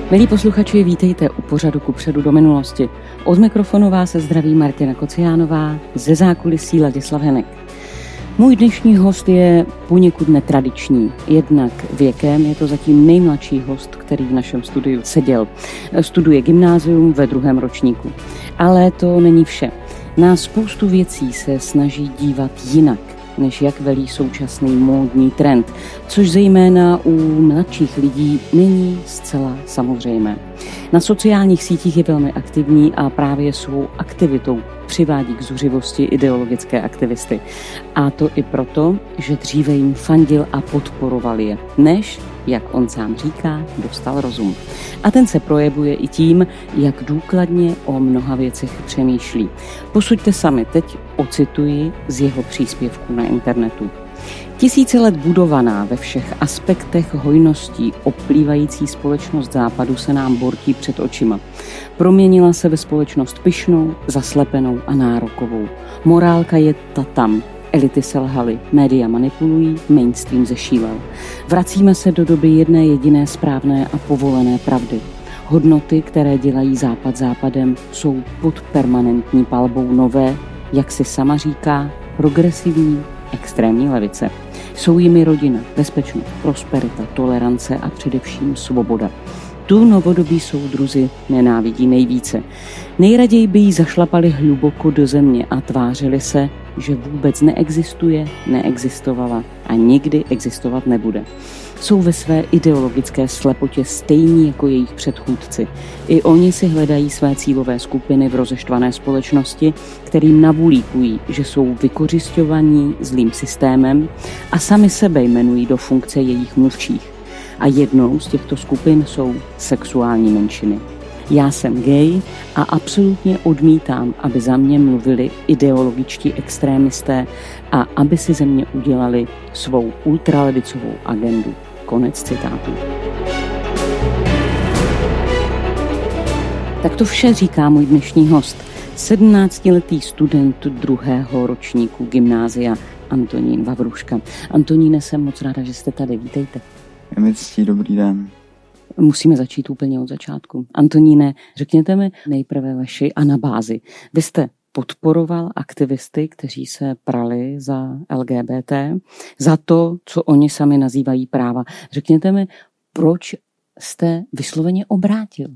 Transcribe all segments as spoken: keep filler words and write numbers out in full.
Milí posluchači, vítejte u pořadu Kupředu do minulosti. Od mikrofonu vás se zdraví Martina Kociánová, ze zákulisí Ladislav Henek. Můj dnešní host je poněkud netradiční. Jednak věkem je to zatím nejmladší host, který v našem studiu seděl. Studuje gymnázium ve druhém ročníku. Ale to není vše. Na spoustu věcí se snaží dívat jinak, než jak velí současný módní trend, což zejména u mladších lidí není zcela samozřejmé. Na sociálních sítích je velmi aktivní a právě svou aktivitou přivádí k zuřivosti ideologické aktivisty. A to i proto, že dříve jim fandil a podporoval je, než, jak on sám říká, dostal rozum. A ten se projevuje i tím, jak důkladně o mnoha věcech přemýšlí. Posuďte sami, teď ocituji z jeho příspěvku na internetu. Tisíce let budovaná ve všech aspektech hojností oplývající společnost západu se nám bortí před očima. Proměnila se ve společnost pyšnou, zaslepenou a nárokovou. Morálka je ta tam. Elity selhaly, média manipulují, mainstream zešílel. Vracíme se do doby jedné jediné správné a povolené pravdy. Hodnoty, které dělají západ západem, jsou pod permanentní palbou nové, jak si sama říká, progresivní extrémní levice. Jsou jimi rodina, bezpečnost, prosperita, tolerance a především svoboda. Tu novodobí soudruzi nenávidí nejvíce. Nejraději by jí zašlapali hluboko do země a tvářili se, že vůbec neexistuje, neexistovala a nikdy existovat nebude. Jsou ve své ideologické slepotě stejní jako jejich předchůdci. I oni si hledají své cílové skupiny v rozeštvané společnosti, kterým navulíkují, že jsou vykořisťovaní zlým systémem a sami sebe jmenují do funkce jejich mluvčích. A jednou z těchto skupin jsou sexuální menšiny. Já jsem gay a absolutně odmítám, aby za mě mluvili ideologičtí extrémisté a aby si ze mě udělali svou ultralevicovou agendu. Konec citátu. Tak to vše říká můj dnešní host, sedmnáctiletý student druhého ročníku gymnázia Antonín Vavruška. Antoníne, jsem moc ráda, že jste tady. Vítejte. Je mi ctí, dobrý den. Musíme začít úplně od začátku. Antoníne, řekněte mi nejprve vaši anabázi. Vy jste podporoval aktivisty, kteří se prali za L G B T, za to, co oni sami nazývají práva. Řekněte mi, proč jste vysloveně obrátil?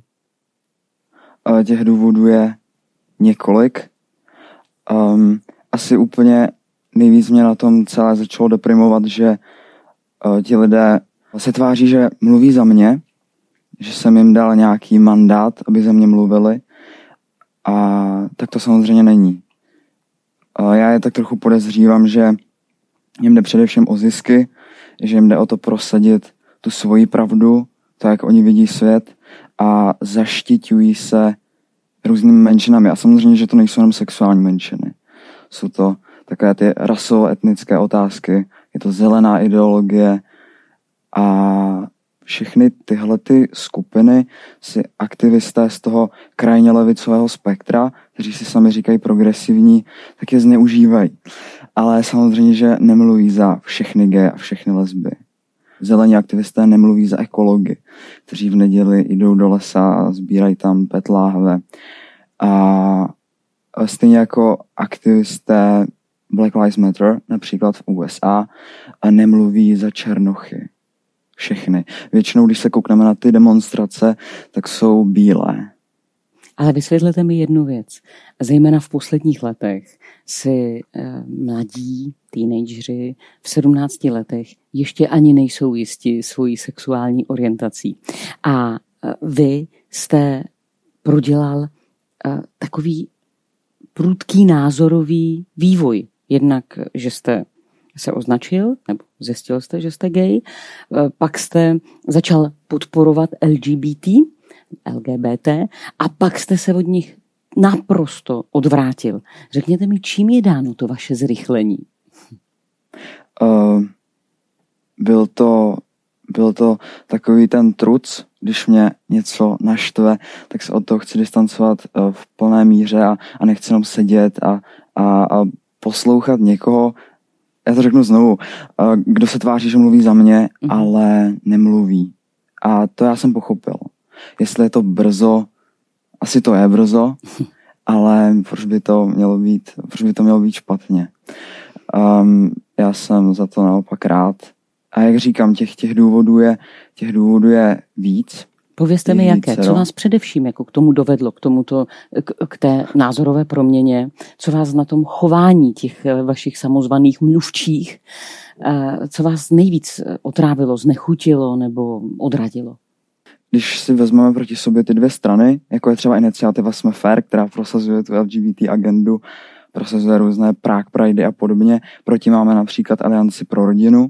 Těch důvodů je několik. Um, asi úplně nejvíc mě na tom celé začalo deprimovat, že uh, ti lidé se tváří, že mluví za mě, že jsem jim dal nějaký mandát, aby za mě mluvili, a tak to samozřejmě není. Uh, já je tak trochu podezřívám, že jim jde především o zisky, že jim jde o to prosadit tu svoji pravdu, to, jak oni vidí svět, a zaštiťují se různými menšinami. A samozřejmě, že to nejsou jenom sexuální menšiny. Jsou to takové ty rasovo-etnické otázky, je to zelená ideologie a všechny tyhle ty skupiny si aktivisté z toho krajně levicového spektra, kteří si sami říkají progresivní, tak je zneužívají. Ale samozřejmě, že nemluví za všechny geje a všechny lesby. Zelení aktivisté nemluví za ekology, kteří v neděli jdou do lesa a sbírají tam pet láhve. A stejně jako aktivisté Black Lives Matter, například v U S A, a nemluví za černochy. Všechny. Většinou, když se koukneme na ty demonstrace, tak jsou bílé. Ale vysvětlete mi jednu věc. Zejména v posledních letech si eh, mladí teenageři v sedmnácti letech ještě ani nejsou jisti svojí sexuální orientací. A eh, vy jste prodělal eh, takový prudký názorový vývoj. Jednak, že jste se označil, nebo zjistil jste, že jste gay, pak jste začal podporovat L G B T, L G B T, a pak jste se od nich naprosto odvrátil. Řekněte mi, čím je dáno to vaše zrychlení? Uh, byl to, byl to takový ten truc, když mě něco naštve, tak se od toho chci distancovat uh, v plné míře a, a nechci jenom sedět a, a, a poslouchat někoho, já to řeknu znovu, uh, kdo se tváří, že mluví za mě, mm. ale nemluví. A to já jsem pochopil. Jestli je to brzo, asi to je brzo, ale proč by to mělo být, proč by to mělo být špatně. Um, já jsem za to naopak rád. A jak říkám, těch, těch, důvodů, je, těch důvodů je víc. Povězte mi, jaké, co vás především jako k tomu dovedlo, k, tomuto, k, k té názorové proměně, co vás na tom chování těch vašich samozvaných mluvčích, co vás nejvíc otrávilo, znechutilo nebo odradilo? Když si vezmeme proti sobě ty dvě strany, jako je třeba iniciativa Jsme fair, která prosazuje tu L G B T agendu, prosazuje různé Prague Pridey a podobně, proti máme například Alianci pro rodinu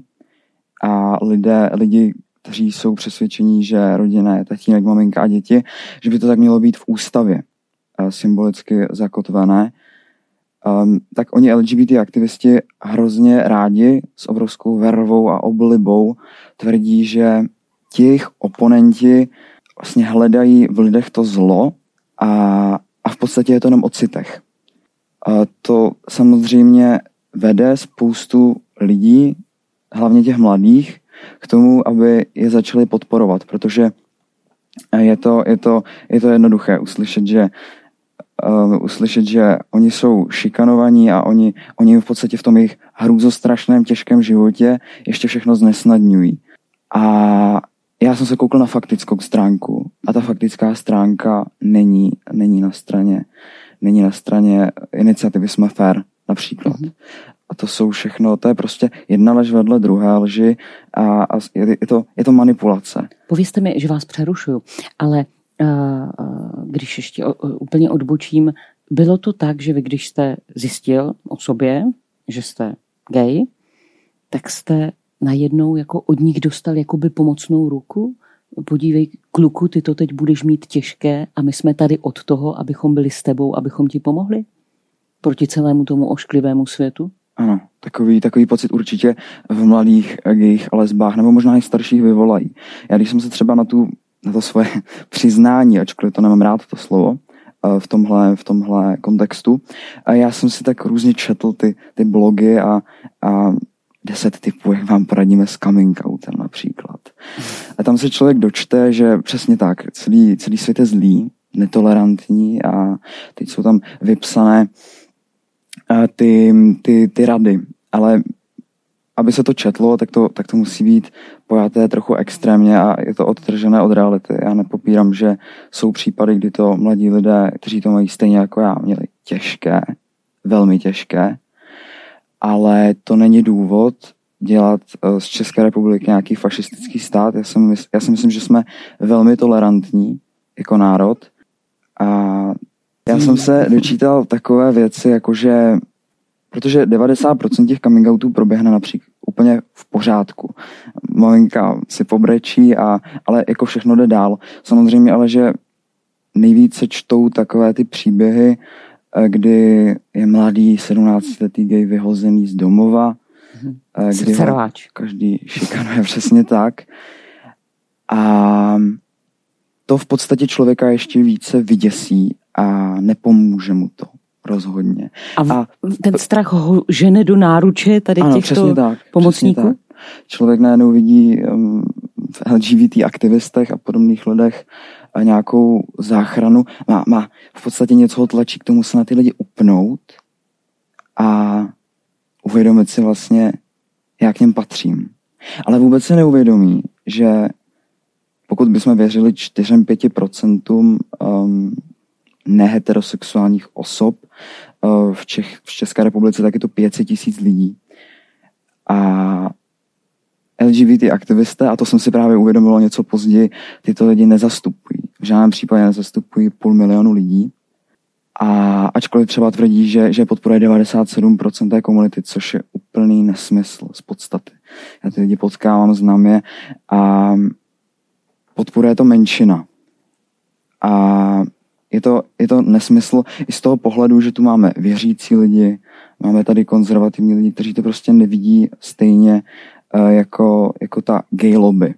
a lidé, lidi, kteří jsou přesvědčení, že rodina je tatínek, maminka a děti, že by to tak mělo být v ústavě symbolicky zakotvené, um, tak oni L G B T aktivisti hrozně rádi s obrovskou vervou a oblibou tvrdí, že ti jejich oponenti vlastně hledají v lidech to zlo a, a v podstatě je to jenom o citech. A to samozřejmě vede spoustu lidí, hlavně těch mladých, k tomu, aby je začali podporovat, protože je to, je to, je to jednoduché uslyšet, že uh, uslyšet, že oni jsou šikanovaní a oni, oni v podstatě v tom jejich hrůzostrašném těžkém životě ještě všechno znesnadňují. A já jsem se koukl na faktickou stránku a ta faktická stránka není, není na straně, není na straně iniciativy Jsme fair například. Mm-hmm. A to jsou všechno, to je prostě jedna lež vedle druhé lži a, a je, je, to, je to manipulace. Povězte mi, že vás přerušuju, ale uh, když ještě o, úplně odbočím, bylo to tak, že vy když jste zjistil o sobě, že jste gay, tak jste najednou jako od nich dostal jakoby pomocnou ruku? Podívej, kluku, ty to teď budeš mít těžké a my jsme tady od toho, abychom byli s tebou, abychom ti pomohli? Proti celému tomu ošklivému světu? Ano, takový, takový pocit určitě v mladých gejích a lesbách, nebo možná i starších vyvolají. Já když jsem se třeba na, tu, na to svoje přiznání, ačkoliv to nemám rád to slovo, v tomhle, v tomhle kontextu, a já jsem si tak různě četl ty, ty blogy a, a deset typů, jak vám poradíme s coming outem například. A tam se člověk dočte, že přesně tak, celý, celý svět je zlý, netolerantní a teď jsou tam vypsané ty, ty, ty rady. Ale aby se to četlo, tak to, tak to musí být pojaté trochu extrémně a je to odtržené od reality. Já nepopírám, že jsou případy, kdy to mladí lidé, kteří to mají stejně jako já, měli těžké, velmi těžké, ale to není důvod dělat z České republiky nějaký fašistický stát. Já si, mysl, já si myslím, že jsme velmi tolerantní jako národ a já jsem se dočítal takové věci, jakože, protože devadesát procent těch coming outů proběhne například úplně v pořádku. Maminka si pobrečí, a, ale jako všechno jde dál. Samozřejmě ale, že nejvíce čtou takové ty příběhy, kdy je mladý sedmnáctiletý gay vyhozený z domova, mm-hmm. kdy ho každý šikanuje přesně tak. A to v podstatě člověka ještě více vyděsí a nepomůže mu to rozhodně. A, a ten strach ho žene do náruče tady ano, těchto tak, pomocníků? Tak. Člověk najednou vidí um, v L G B T aktivistech a podobných lidech a nějakou záchranu. Má, má v podstatě něco ho tlačí k tomu se na ty lidi upnout a uvědomit si vlastně, jak k něm patřím. Ale vůbec se neuvědomí, že pokud bychom věřili čtyři až pět procent um, neheterosexuálních osob uh, v, Čech, v České republice, tak je to pět set tisíc lidí. A L G B T aktivisté, a to jsem si právě uvědomilo něco později, tyto lidi nezastupují. V žádném případě nezastupují půl milionu lidí. A ačkoliv třeba tvrdí, že, že podporuje devadesát sedm procent té komunity, což je úplný nesmysl z podstaty. Já ty lidi potkávám, znám je a podporuje to menšina. A je to, je to nesmysl i z toho pohledu, že tu máme věřící lidi, máme tady konzervativní lidi, kteří to prostě nevidí stejně uh, jako, jako ta gay lobby.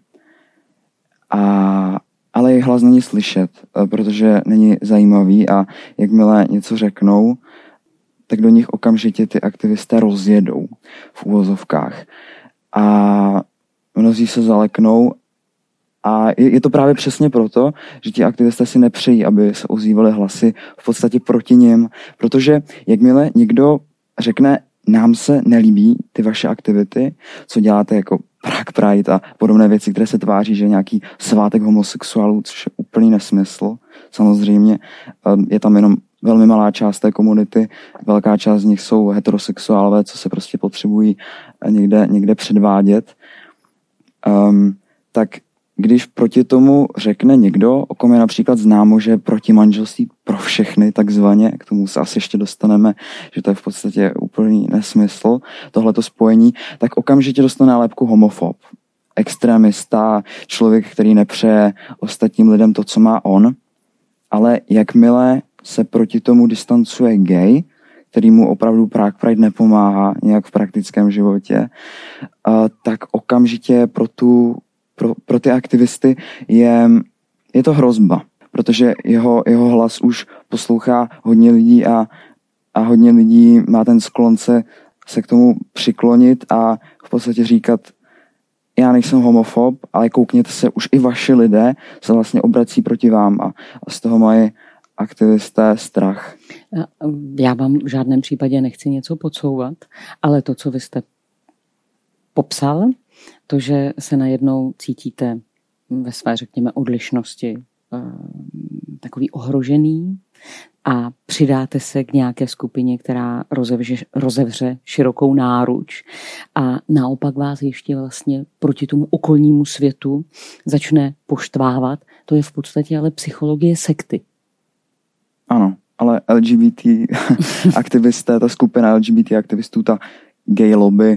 A, ale jejich hlas není slyšet, uh, protože není zajímavý a jakmile něco řeknou, tak do nich okamžitě ty aktivisté rozjedou v uvozovkách. A mnozí se zaleknou A je, je to právě přesně proto, že ti aktivisté si nepřejí, aby se ozývaly hlasy v podstatě proti nim, protože jakmile někdo řekne, nám se nelíbí ty vaše aktivity, co děláte jako Prague Pride a podobné věci, které se tváří, že je nějaký svátek homosexuálů, což je úplný nesmysl. Samozřejmě je tam jenom velmi malá část té komunity, velká část z nich jsou heterosexuálové, co se prostě potřebují někde, někde předvádět. Um, tak když proti tomu řekne někdo, o kom je například známo, že je proti manželství pro všechny takzvaně, k tomu se asi ještě dostaneme, že to je v podstatě úplný nesmysl, tohleto spojení, tak okamžitě dostane nálepku homofob, extremista, člověk, který nepřeje ostatním lidem to, co má on, ale jakmile se proti tomu distancuje gay, který mu opravdu Prague Pride nepomáhá nějak v praktickém životě, tak okamžitě pro tu Pro, pro ty aktivisty je, je to hrozba, protože jeho, jeho hlas už poslouchá hodně lidí a, a hodně lidí má ten sklon se, se k tomu přiklonit a v podstatě říkat, já nejsem homofob, ale koukněte se, už i vaši lidé se vlastně obrací proti vám a, a z toho mají aktivisté strach. Já vám v žádném případě nechci něco podsouvat, ale to, co vy jste popsal, to, že se najednou cítíte ve své, řekněme, odlišnosti takový ohrožený a přidáte se k nějaké skupině, která rozevře, rozevře širokou náruč a naopak vás ještě vlastně proti tomu okolnímu světu začne poštvávat, to je v podstatě ale psychologie sekty. Ano, ale L G B T aktivisté, ta skupina L G B T aktivistů, ta gay lobby,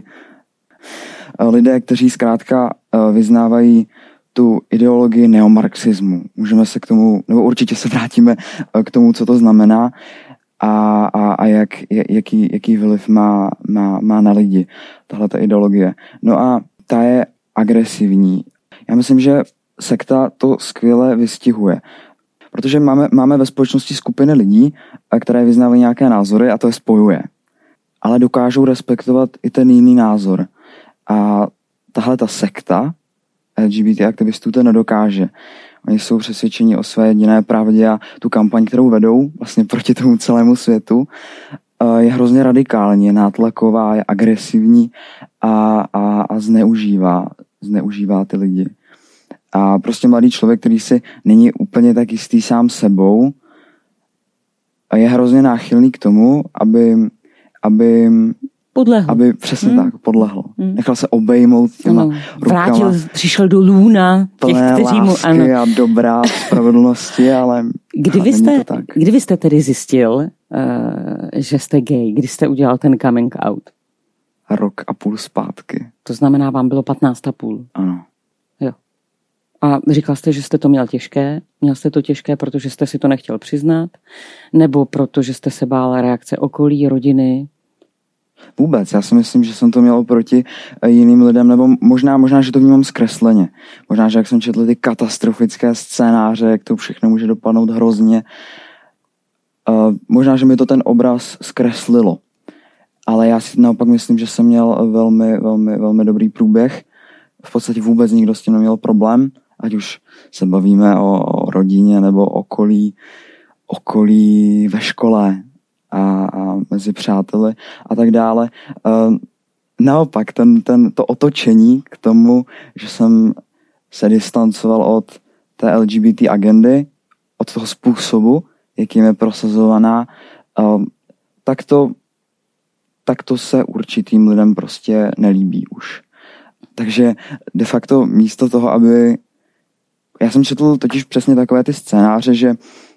lidé, kteří zkrátka vyznávají tu ideologii neomarxismu. Můžeme se k tomu, nebo určitě se vrátíme k tomu, co to znamená a, a, a jak, jaký, jaký vliv má, má, má na lidi tahle ta ideologie. No a ta je agresivní. Já myslím, že sekta to skvěle vystihuje. Protože máme, máme ve společnosti skupiny lidí, které vyznávají nějaké názory a to je spojuje. Ale dokážou respektovat i ten jiný názor. A tahle ta sekta L G B T aktivistů to nedokáže. Oni jsou přesvědčeni o své jediné pravdě a tu kampaň, kterou vedou vlastně proti tomu celému světu, je hrozně radikální, je nátlaková, je agresivní a, a, a zneužívá, zneužívá ty lidi. A prostě mladý člověk, který si není úplně tak jistý sám sebou, je hrozně náchylný k tomu, aby, aby podlehl. Aby přesně hmm. tak, podlehl. Hmm. Nechal se obejmout těma ano. rukama. Vrátil, přišel do lůna těch, kteří mu... Ano. a dobrá spravedlnosti, ale kdy vy, jste, kdy vy jste tedy zjistil, uh, že jste gay? Kdy jste udělal ten coming out? Rok a půl zpátky. To znamená, vám bylo patnáct a půl. Ano. Jo. A říkal jste, že jste to měl těžké? Měl jste to těžké, protože jste si to nechtěl přiznat? Nebo protože jste se bál reakce okolí, rodiny? Vůbec, já si myslím, že jsem to měl proti jiným lidem, nebo možná, možná, že to vnímám zkresleně. Možná, že jak jsem četl ty katastrofické scénáře, jak to všechno může dopadnout hrozně. Uh, možná, že mi to ten obraz zkreslilo. Ale já si naopak myslím, že jsem měl velmi, velmi, velmi dobrý průběh. V podstatě vůbec nikdo s tím neměl problém, ať už se bavíme o, o rodině nebo okolí, okolí ve škole. A, a mezi přáteli a tak dále. Uh, naopak, ten, ten, to otočení k tomu, že jsem se distancoval od té L G B T agendy, od toho způsobu, jakým je prosazovaná, uh, tak, to, tak to se určitým lidem prostě nelíbí už. Takže de facto místo toho, aby... Já jsem četl totiž přesně takové ty scénáře, že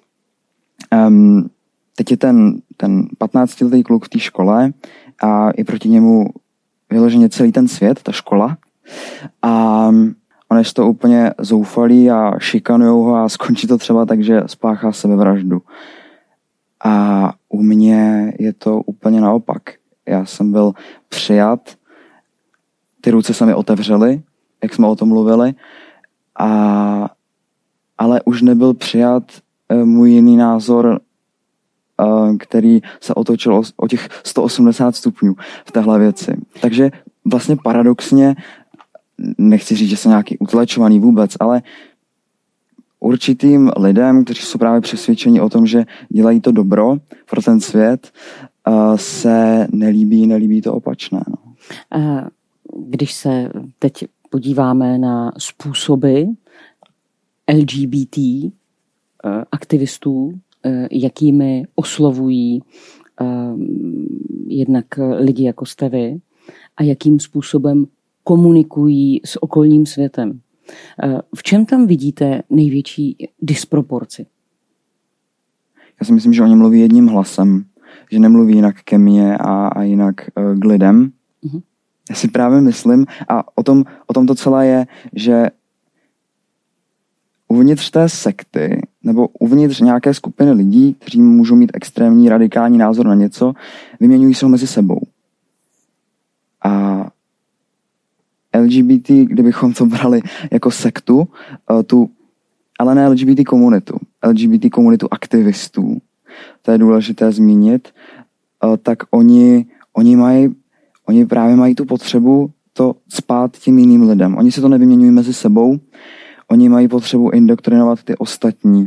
um, teď je ten, ten patnáctiletý kluk v té škole a je proti němu vyloženě celý ten svět, ta škola. A on je to úplně zoufalý a šikanujou ho a skončí to třeba tak, že spáchá sebevraždu. A u mě je to úplně naopak. Já jsem byl přijat, ty ruce se mi otevřely, jak jsme o tom mluvili, a, ale už nebyl přijat můj jiný názor, který se otočil o, o těch sto osmdesát stupňů v téhle věci. Takže vlastně paradoxně nechci říct, že jsem nějaký utlačovaný vůbec, ale určitým lidem, kteří jsou právě přesvědčeni o tom, že dělají to dobro pro ten svět, se nelíbí, nelíbí to opačné. No. Když se teď podíváme na způsoby L G B T aktivistů, jakými oslovují jednak lidi jako jste vy a jakým způsobem komunikují s okolním světem. V čem tam vidíte největší disproporci? Já si myslím, že oni mluví jedním hlasem, že nemluví jinak ke mně a, a jinak uh, k lidem. Mm-hmm. Já si právě myslím, a o tom, o tom to celé je, že uvnitř té sekty nebo uvnitř nějaké skupiny lidí, kteří můžou mít extrémní radikální názor na něco, vyměňují se ho mezi sebou. A L G B T, kdybychom to brali jako sektu, tu, ale ne L G B T komunitu, L G B T komunitu aktivistů, to je důležité zmínit, tak oni, oni, mají, oni právě mají tu potřebu to spát tím jiným lidem. Oni se to nevyměňují mezi sebou, oni mají potřebu indoktrinovat ty ostatní.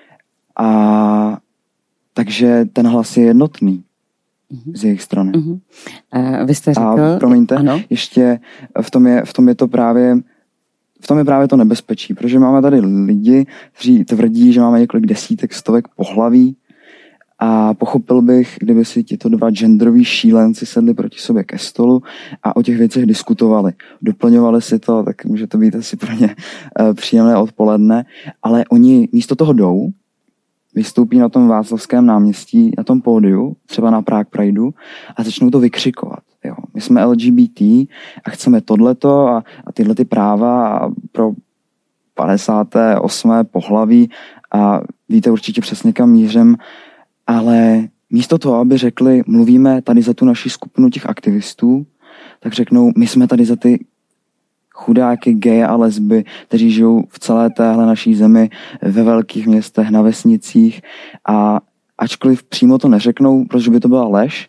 A takže ten hlas je jednotný mm-hmm. z jejich strany. Mm-hmm. Uh, vy jste řekl... A promiňte, ano? ještě v tom, je, v tom je to právě v tom je právě to nebezpečí, protože máme tady lidi, kteří tvrdí, že máme několik desítek, stovek pohlaví a pochopil bych, kdyby si tito dva genderoví šílenci sedli proti sobě ke stolu a o těch věcech diskutovali. Doplňovali si to, tak může to být asi pro ně příjemné odpoledne, ale oni místo toho jdou, vystoupí na tom Václavském náměstí, na tom pódiu, třeba na Prague Prideu a začnou to vykřikovat. Jo. My jsme L G B T a chceme tohleto a, a tyhle ty práva a pro padesáté osmé pohlaví a víte určitě přesně kam mířím, ale místo toho, aby řekli, mluvíme tady za tu naši skupinu těch aktivistů, tak řeknou, my jsme tady za ty chudáky, geje a lesby, kteří žijou v celé téhle naší zemi, ve velkých městech, na vesnicích a ačkoliv přímo to neřeknou, protože by to byla lež,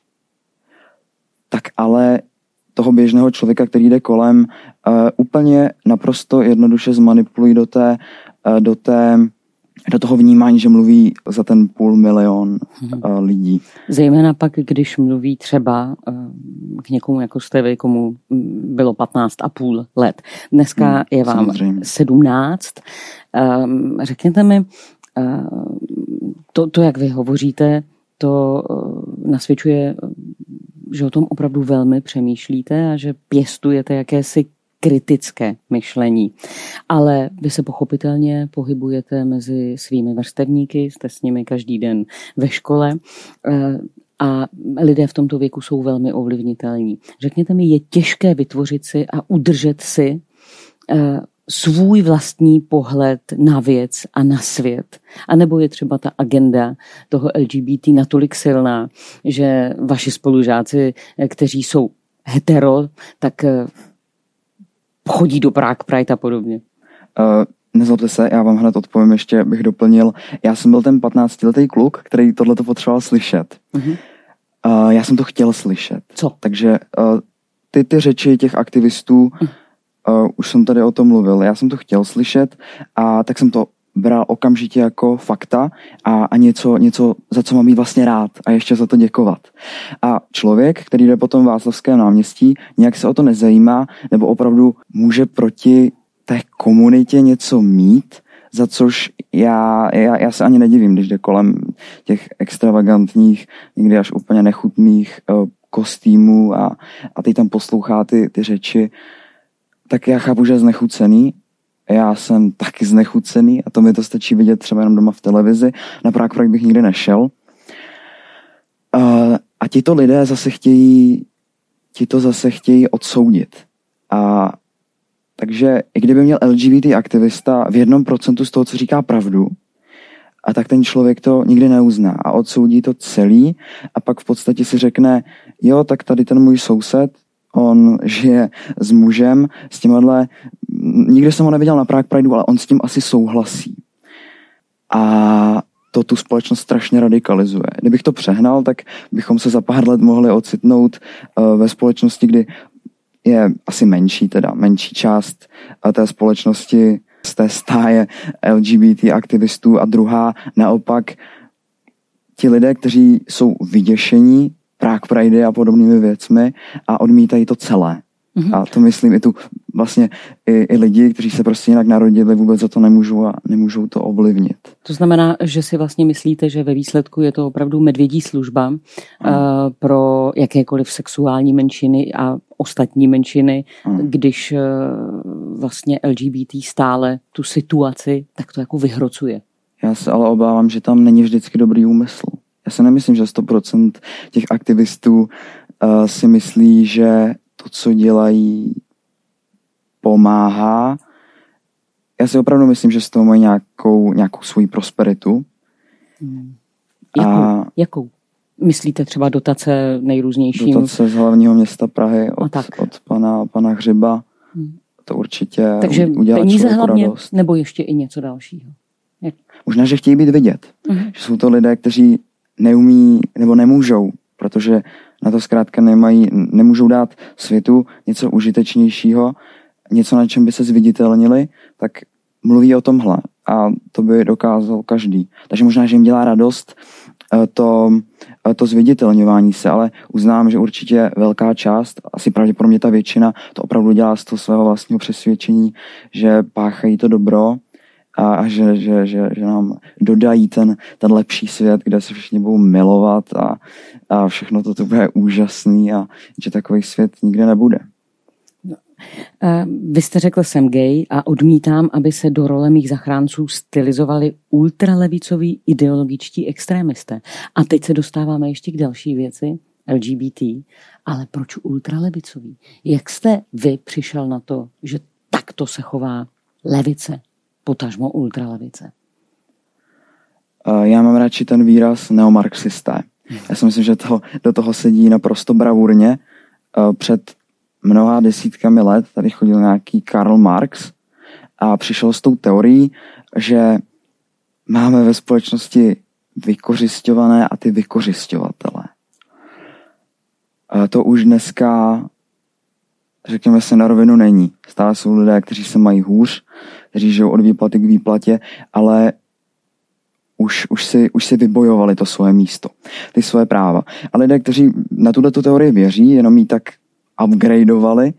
tak ale toho běžného člověka, který jde kolem, uh, úplně naprosto jednoduše zmanipulují do té, uh, do té do toho vnímání, že mluví za ten půl milion uh, lidí. Zejména pak, když mluví třeba uh, k někomu, jako jste vy, komu bylo patnáct a půl let. Dneska hmm, je vám samozřejmě sedmnáct. Um, řekněte mi, uh, to, to, jak vy hovoříte, to uh, nasvědčuje, že o tom opravdu velmi přemýšlíte a že pěstujete jakési kritické myšlení. Ale vy se pochopitelně pohybujete mezi svými vrstevníky, jste s nimi každý den ve škole a lidé v tomto věku jsou velmi ovlivnitelní. Řekněte mi, je těžké vytvořit si a udržet si svůj vlastní pohled na věc a na svět? A nebo je třeba ta agenda toho L G B T natolik silná, že vaši spolužáci, kteří jsou hetero, tak chodí do Prague Pride a podobně? Uh, nezlobte se, já vám hned odpovím, ještě bych doplnil. Já jsem byl ten patnáctiletý kluk, který tohleto potřeboval slyšet. Uh-huh. Uh, já jsem to chtěl slyšet. Co? Takže uh, ty, ty řeči těch aktivistů, uh. Uh, už jsem tady o tom mluvil, já jsem to chtěl slyšet a tak jsem to bral okamžitě jako fakta a, a něco, něco, za co mám být vlastně rád a ještě za to děkovat. A člověk, který jde po tom Václavském náměstí, nějak se o to nezajímá, nebo opravdu může proti té komunitě něco mít, za což já, já, já se ani nedivím, když jde kolem těch extravagantních, někdy až úplně nechutných uh, kostýmů a, a teď tam poslouchá ty, ty řeči, tak já chápu, že je znechucený. Já jsem taky znechucený a to mi to stačí vidět třeba jenom doma v televizi. Na Prague Pride bych nikdy nešel. Uh, a tito lidé zase chtějí, tito zase chtějí odsoudit. A takže i kdyby měl L G B T aktivista v jednom procentu z toho, co říká pravdu, a tak ten člověk to nikdy neuzná a odsoudí to celý a pak v podstatě si řekne, jo, tak tady ten můj soused, on žije s mužem, s těmhle, nikdy jsem ho neviděl na Prague Prideu, ale on s tím asi souhlasí. A to tu společnost strašně radikalizuje. Kdybych to přehnal, tak bychom se za pár let mohli ocitnout uh, ve společnosti, kdy je asi menší, teda menší část té společnosti z té stáje L G B T aktivistů a druhá naopak ti lidé, kteří jsou vyděšení Prague Pride a podobnými věcmi a odmítají to celé. Mm-hmm. A to myslím i tu vlastně i, i lidi, kteří se prostě jinak narodili, vůbec za to nemůžou a nemůžou to ovlivnit. To znamená, že si vlastně myslíte, že ve výsledku je to opravdu medvědí služba mm. uh, pro jakékoliv sexuální menšiny a ostatní menšiny, mm. když uh, vlastně L G B T stále tu situaci tak to jako vyhrocuje. Já se ale obávám, že tam není vždycky dobrý úmysl. Já si nemyslím, že sto procent těch aktivistů uh, si myslí, že to, co dělají, pomáhá. Já si opravdu myslím, že z toho mají nějakou, nějakou svoji prosperitu. Hmm. Jakou? A Jakou? Myslíte třeba dotace nejrůznějším? Dotace z hlavního města Prahy od, od pana, pana Hřiba. Hmm. To určitě Takže udělá peníze hlavně, radost. Nebo ještě i něco dalšího? Jak? Možná, že chtějí být vidět. Hmm. Že jsou to lidé, kteří neumí nebo nemůžou, protože na to zkrátka nemají, nemůžou dát světu něco užitečnějšího, něco, na čem by se zviditelnili, tak mluví o tomhle a to by dokázal každý. Takže možná, že jim dělá radost to, to zviditelňování se, ale uznám, že určitě velká část, asi pravděpodobně ta většina, to opravdu dělá z toho svého vlastního přesvědčení, že páchají to dobro a, a že, že, že, že nám dodají ten, ten lepší svět, kde se všichni budou milovat a, a všechno to, to bude úžasný a že takový svět nikdy nebude. Vy jste řekl, jsem gay a odmítám, aby se do role mých zachránců stylizovali ultralevicoví ideologičtí extrémisté. A teď se dostáváme ještě k další věci, L G B T, ale proč ultralevicový? Jak jste vy přišel na to, že takto se chová levice, potažmo ultralevice? Já mám radši ten výraz neomarxisté. Já si myslím, že to, do toho sedí naprosto bravurně. Před mnoha desítkami let tady chodil nějaký Karl Marx a přišel s tou teorií, že máme ve společnosti vykořisťované a ty vykořisťovatele. A to už dneska, řekněme se na rovinu, není. Stále jsou lidé, kteří se mají hůř, kteří žijou od výplaty k výplatě, ale už, už, si, už si vybojovali to svoje místo, ty svoje práva. A lidé, kteří na tuto teorii věří, jenom jí tak upgradeovali,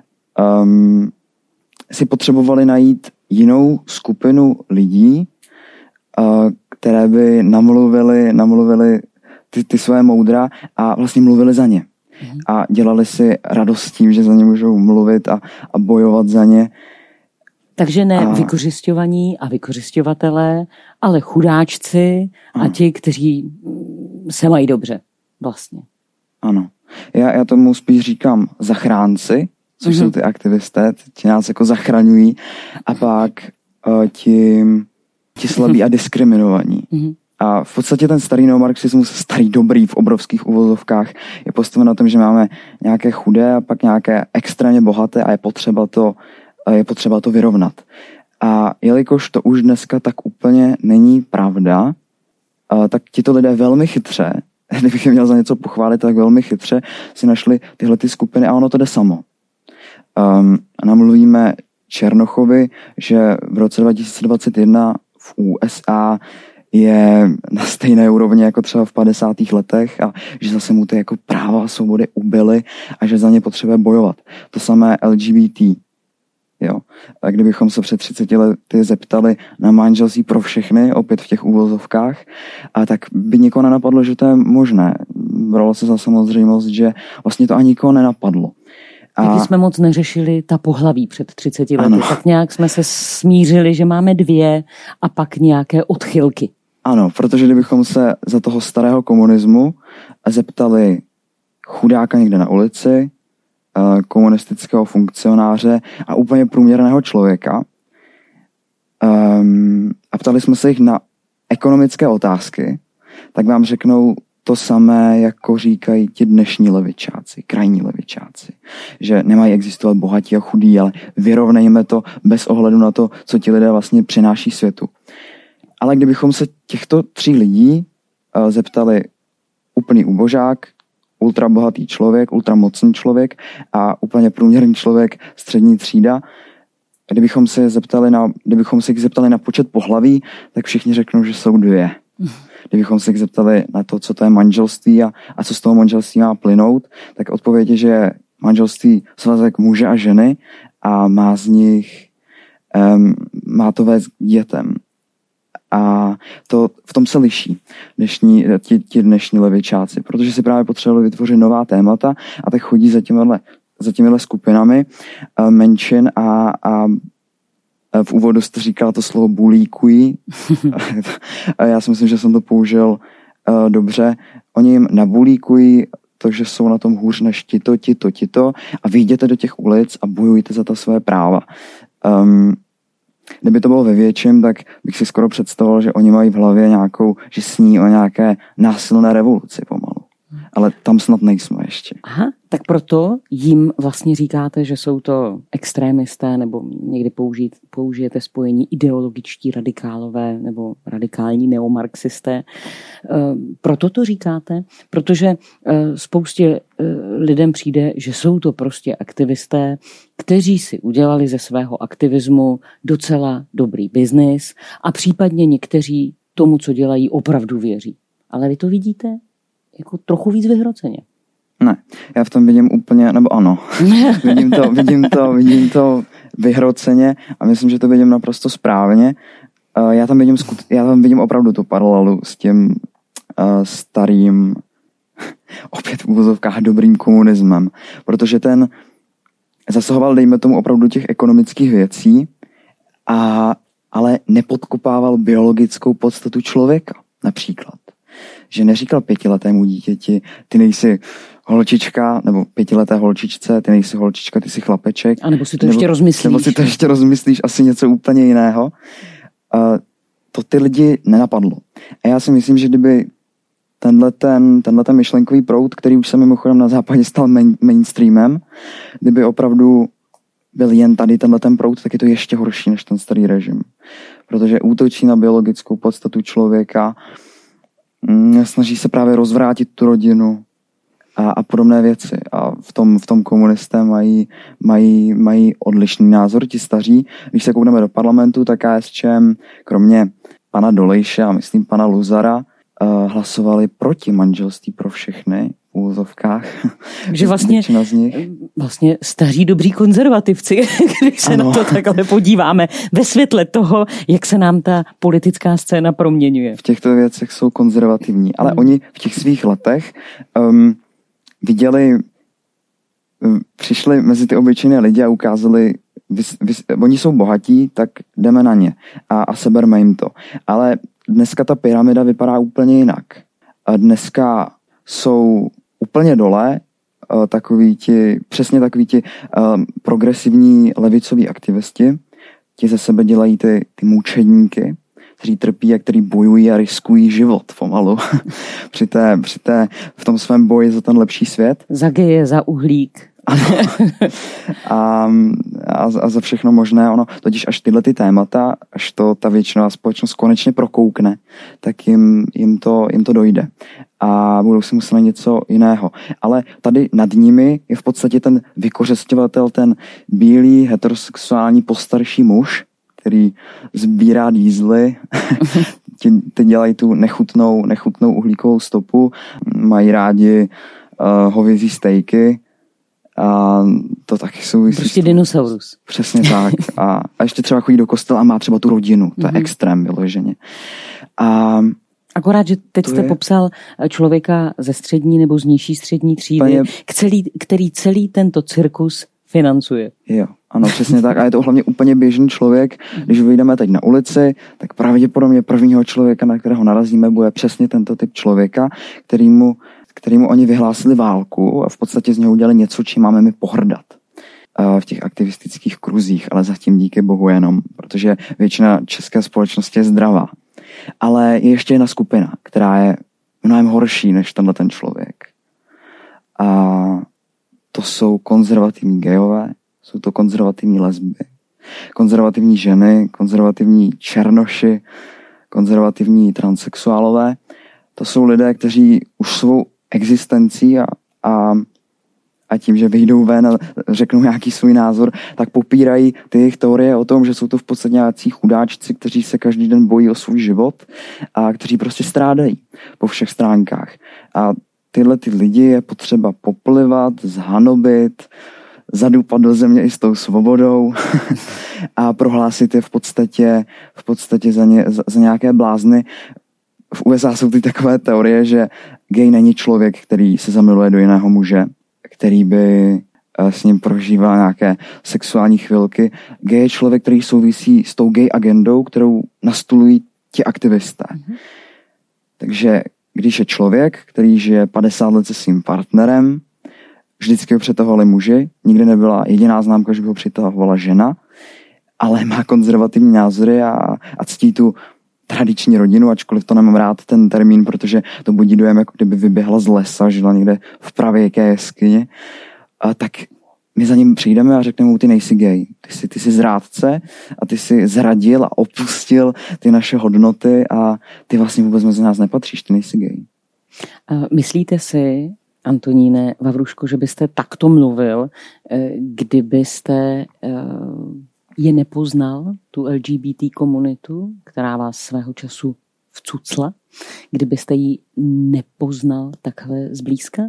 um, si potřebovali najít jinou skupinu lidí, uh, které by namluvili, namluvili ty, ty své moudra a vlastně mluvili za ně. Mm. A dělali si radost tím, že za ně můžou mluvit a, a bojovat za ně. Takže ne a... vykořisťovaní a vykořisťovatelé, ale chudáčci a, a ti, kteří se mají dobře vlastně. Ano. Já, já tomu spíš říkám zachránci, což mm-hmm. jsou ty aktivisté, ti nás jako zachraňují a pak uh, ti, ti slabí a diskriminovaní. Mm-hmm. A v podstatě ten starý neomarxismus, starý dobrý v obrovských uvozovkách, je postaven na tom, že máme nějaké chudé a pak nějaké extrémně bohaté a je potřeba to, je potřeba to vyrovnat. A jelikož to už dneska tak úplně není pravda, uh, tak tito lidé velmi chytře, kdybych je měl za něco pochválit, tak velmi chytře si našli tyhle ty skupiny a ono to jde samo. Um, namluvíme Černochovi, že v roce dva tisíce dvacet jedna v U S A je na stejné úrovni jako třeba v padesátých letech a že zase mu ty jako práva a svobody ubyly a že za ně potřebuje bojovat. To samé L G B T. Jo. A kdybychom se před třiceti lety zeptali na manželství pro všechny, opět v těch úvozovkách, a tak by nikoho nenapadlo, že to je možné. Bralo se za samozřejmost, že vlastně to ani nikoho nenapadlo. A taky jsme moc neřešili ta pohlaví před třiceti lety. Ano. Tak nějak jsme se smířili, že máme dvě a pak nějaké odchylky. Ano, protože kdybychom se za toho starého komunismu zeptali chudáka někde na ulici, komunistického funkcionáře a úplně průměrného člověka um, a ptali jsme se jich na ekonomické otázky, tak vám řeknou to samé, jako říkají ti dnešní levičáci, krajní levičáci. Že nemají existovat bohatí a chudí, ale vyrovnejme to bez ohledu na to, co ti lidé vlastně přináší světu. Ale kdybychom se těchto tří lidí uh, zeptali úplný ubožák, ultrabohatý člověk, ultramocný člověk a úplně průměrný člověk, střední třída. Kdybychom se zeptali na, kdybychom se jich zeptali na počet pohlaví, tak všichni řeknou, že jsou dvě. Kdybychom se jich zeptali na to, co to je manželství a, a co z toho manželství má plynout, tak odpověď je, že manželství svazek muže a ženy a má z nich, um, má to vést k dětem. A to, v tom se liší dnešní, ti, ti dnešní levičáci, protože si právě potřebovali vytvořit nová témata a tak chodí za těmihle, za těmihle skupinami uh, menšin a, a v úvodu jste říkala to slovo bulíkují. Já si myslím, že jsem to použil uh, dobře. Oni jim nabulíkují to, že jsou na tom hůř než tito, tito, tito a vyjděte do těch ulic a bojujte za ta své práva. Um, kdyby to bylo ve větším, tak bych si skoro představoval, že oni mají v hlavě nějakou, že sní o nějaké násilné revoluci pomalu. Ale tam snad nejsme ještě. Aha, tak proto jim vlastně říkáte, že jsou to extrémisté, nebo někdy použít, použijete spojení ideologičtí radikálové nebo radikální neomarxisté. E, proto to říkáte, protože e, spoustě e, lidem přijde, že jsou to prostě aktivisté, kteří si udělali ze svého aktivismu docela dobrý biznis a případně někteří tomu, co dělají, opravdu věří. Ale vy to vidíte jako trochu víc vyhroceně. Ne, já v tom vidím úplně, nebo ano, vidím to, vidím to, vidím to vyhroceně a myslím, že to vidím naprosto správně. Já tam vidím, já tam vidím opravdu tu paralelu s tím uh, starým, opět v uvozovkách dobrým komunismem, protože ten zasahoval, dejme tomu, opravdu těch ekonomických věcí, a, ale nepodkopával biologickou podstatu člověka, například. Že neříkal pětiletému dítěti, ty nejsi holčička, nebo pětileté holčičce, ty nejsi holčička, ty jsi chlapeček. A nebo si to nebo, ještě rozmyslíš. Nebo si to ještě rozmyslíš, asi něco úplně jiného. Uh, to ty lidi nenapadlo. A já si myslím, že kdyby tenhle ten, tenhle ten myšlenkový proud, který už se mimochodem na západě stal main, mainstreamem, kdyby opravdu byl jen tady tenhle ten proud, tak je to ještě horší než ten starý režim. Protože útočí na biologickou podstatu člověka, snaží se právě rozvrátit tu rodinu a, a podobné věci. A v tom, v tom komunisté mají, mají, mají odlišný názor, ti staří. Když se koukneme do parlamentu, tak K S Č M, kromě pana Dolejše a myslím pana Luzara, uh, hlasovali proti manželství pro všechny v úvozovkách. Takže vlastně, vlastně staří dobří konzervativci, když se ano. na to takhle podíváme ve světle toho, jak se nám ta politická scéna proměňuje. V těchto věcech jsou konzervativní, ale hmm. oni v těch svých letech um, viděli, um, přišli mezi ty obyčejné lidi a ukázali, vys, vys, oni jsou bohatí, tak jdeme na ně a, a seberme jim to. Ale dneska ta pyramida vypadá úplně jinak. A dneska jsou úplně dole uh, takový ti, přesně takový ti uh, progresivní levicoví aktivisti. Ti ze sebe dělají ty, ty mučedníky, kteří trpí a kteří bojují a riskují život pomalu při té, při té, v tom svém boji za ten lepší svět. Za geje, za uhlík. Ano. A, a, a za všechno možné. Ono, totiž až tyhle ty témata, až to ta většinová společnost konečně prokoukne, tak jim, jim, to, jim to dojde. A budou si muset na něco jiného. Ale tady nad nimi je v podstatě ten vykořisťovatel, ten bílý heterosexuální postarší muž, který sbírá dýzly, ty dělají tu nechutnou, nechutnou uhlíkovou stopu, mají rádi uh, hovězí stejky, a to taky souvisí. Prostě dinosaurus. Přesně tak. A, a ještě třeba chodí do kostela a má třeba tu rodinu. To je mm-hmm. extrém vyloženě. A akorát, že teď jste je... popsal člověka ze střední nebo z nižší střední třídy, Paně... celý, který celý tento cirkus financuje. Jo, ano, přesně tak. A je to hlavně úplně běžný člověk. Když vyjdeme teď na ulici, tak pravděpodobně prvního člověka, na kterého narazíme, bude přesně tento typ člověka, kterýmu kterému oni vyhlásili válku a v podstatě z něho udělali něco, čím máme my pohrdat v těch aktivistických kruzích, ale zatím díky bohu jenom, protože většina české společnosti je zdravá. Ale je ještě jedna skupina, která je mnohem horší než tenhle ten člověk. A to jsou konzervativní gejové, jsou to konzervativní lesby, konzervativní ženy, konzervativní černoši, konzervativní transsexuálové. To jsou lidé, kteří už svou existencí a, a, a tím, že vyjdou ven a řeknou nějaký svůj názor, tak popírají ty jejich teorie o tom, že jsou to v podstatě nějací chudáčci, kteří se každý den bojí o svůj život a kteří prostě strádají po všech stránkách. A tyhle ty lidi je potřeba poplivat, zhanobit, zadupat do země i s tou svobodou a prohlásit je v podstatě, v podstatě za, ně, za, za nějaké blázny. V U S A jsou ty takové teorie, že gay není člověk, který se zamiluje do jiného muže, který by s ním prožíval nějaké sexuální chvilky. Gay je člověk, který souvisí s tou gay agendou, kterou nastolují ti aktivisté. Mm-hmm. Takže když je člověk, který žije padesát let se svým partnerem, vždycky ho přitahovali muži, nikdy nebyla jediná známka, že by ho přitahovala žena, ale má konzervativní názory a, a ctí tu tradiční rodinu, ačkoliv to nemám rád ten termín, protože to budí dojem, jako kdyby vyběhla z lesa, žila někde v pravěké jeskyni, a tak my za ním přijdeme a řekneme mu, ty nejsi gay, ty jsi, ty jsi zrádce a ty jsi zradil a opustil ty naše hodnoty a ty vlastně vůbec mezi nás nepatříš, ty nejsi gay. Myslíte si, Antoníne Vavruško, že byste takto mluvil, kdybyste je nepoznal, tu L G B T komunitu, která vás svého času vcucla, kdybyste ji nepoznal takhle zblízka?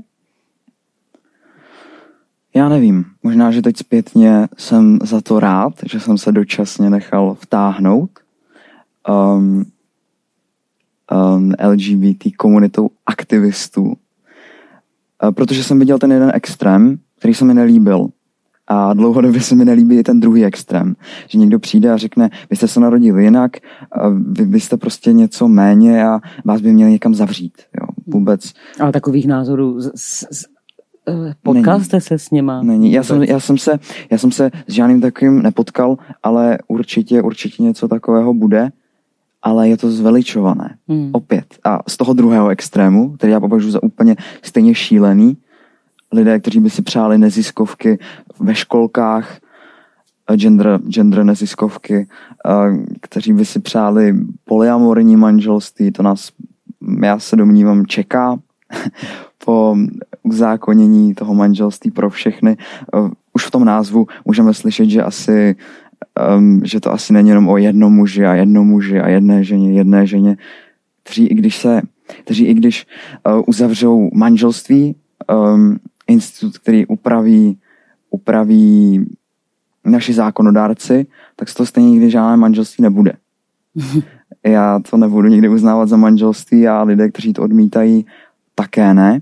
Já nevím. Možná, že teď zpětně jsem za to rád, že jsem se dočasně nechal vtáhnout um, um, L G B T komunitou aktivistů. Uh, protože jsem viděl ten jeden extrém, který se mi nelíbil. A dlouhodobě se mi nelíbí i ten druhý extrém. Že někdo přijde a řekne, vy jste se narodili jinak, vy, vy jste prostě něco méně a vás by měli někam zavřít. Jo, vůbec. Ale takových názorů z, z, z, potkal jste se s něma? Není. Já jsem, já, jsem se, já jsem se s žádným takovým nepotkal, ale určitě, určitě něco takového bude, ale je to zveličované. Hmm. Opět. A z toho druhého extrému, který já považuji za úplně stejně šílený, lidé, kteří by si přáli neziskovky ve školkách, gender, gender neziskovky, kteří by si přáli polyamorní manželství, to nás, já se domnívám, čeká po uzákonění toho manželství pro všechny. Už v tom názvu můžeme slyšet, že asi, že to asi není jenom o jednom muži a jednom muži a jedné ženě, jedné ženě, kteří i když se, kteří i když uzavřou manželství, institut, který upraví, upraví naši zákonodárci, tak z toho stejně nikdy žádné manželství nebude. Já to nebudu nikdy uznávat za manželství a lidé, kteří to odmítají, také ne.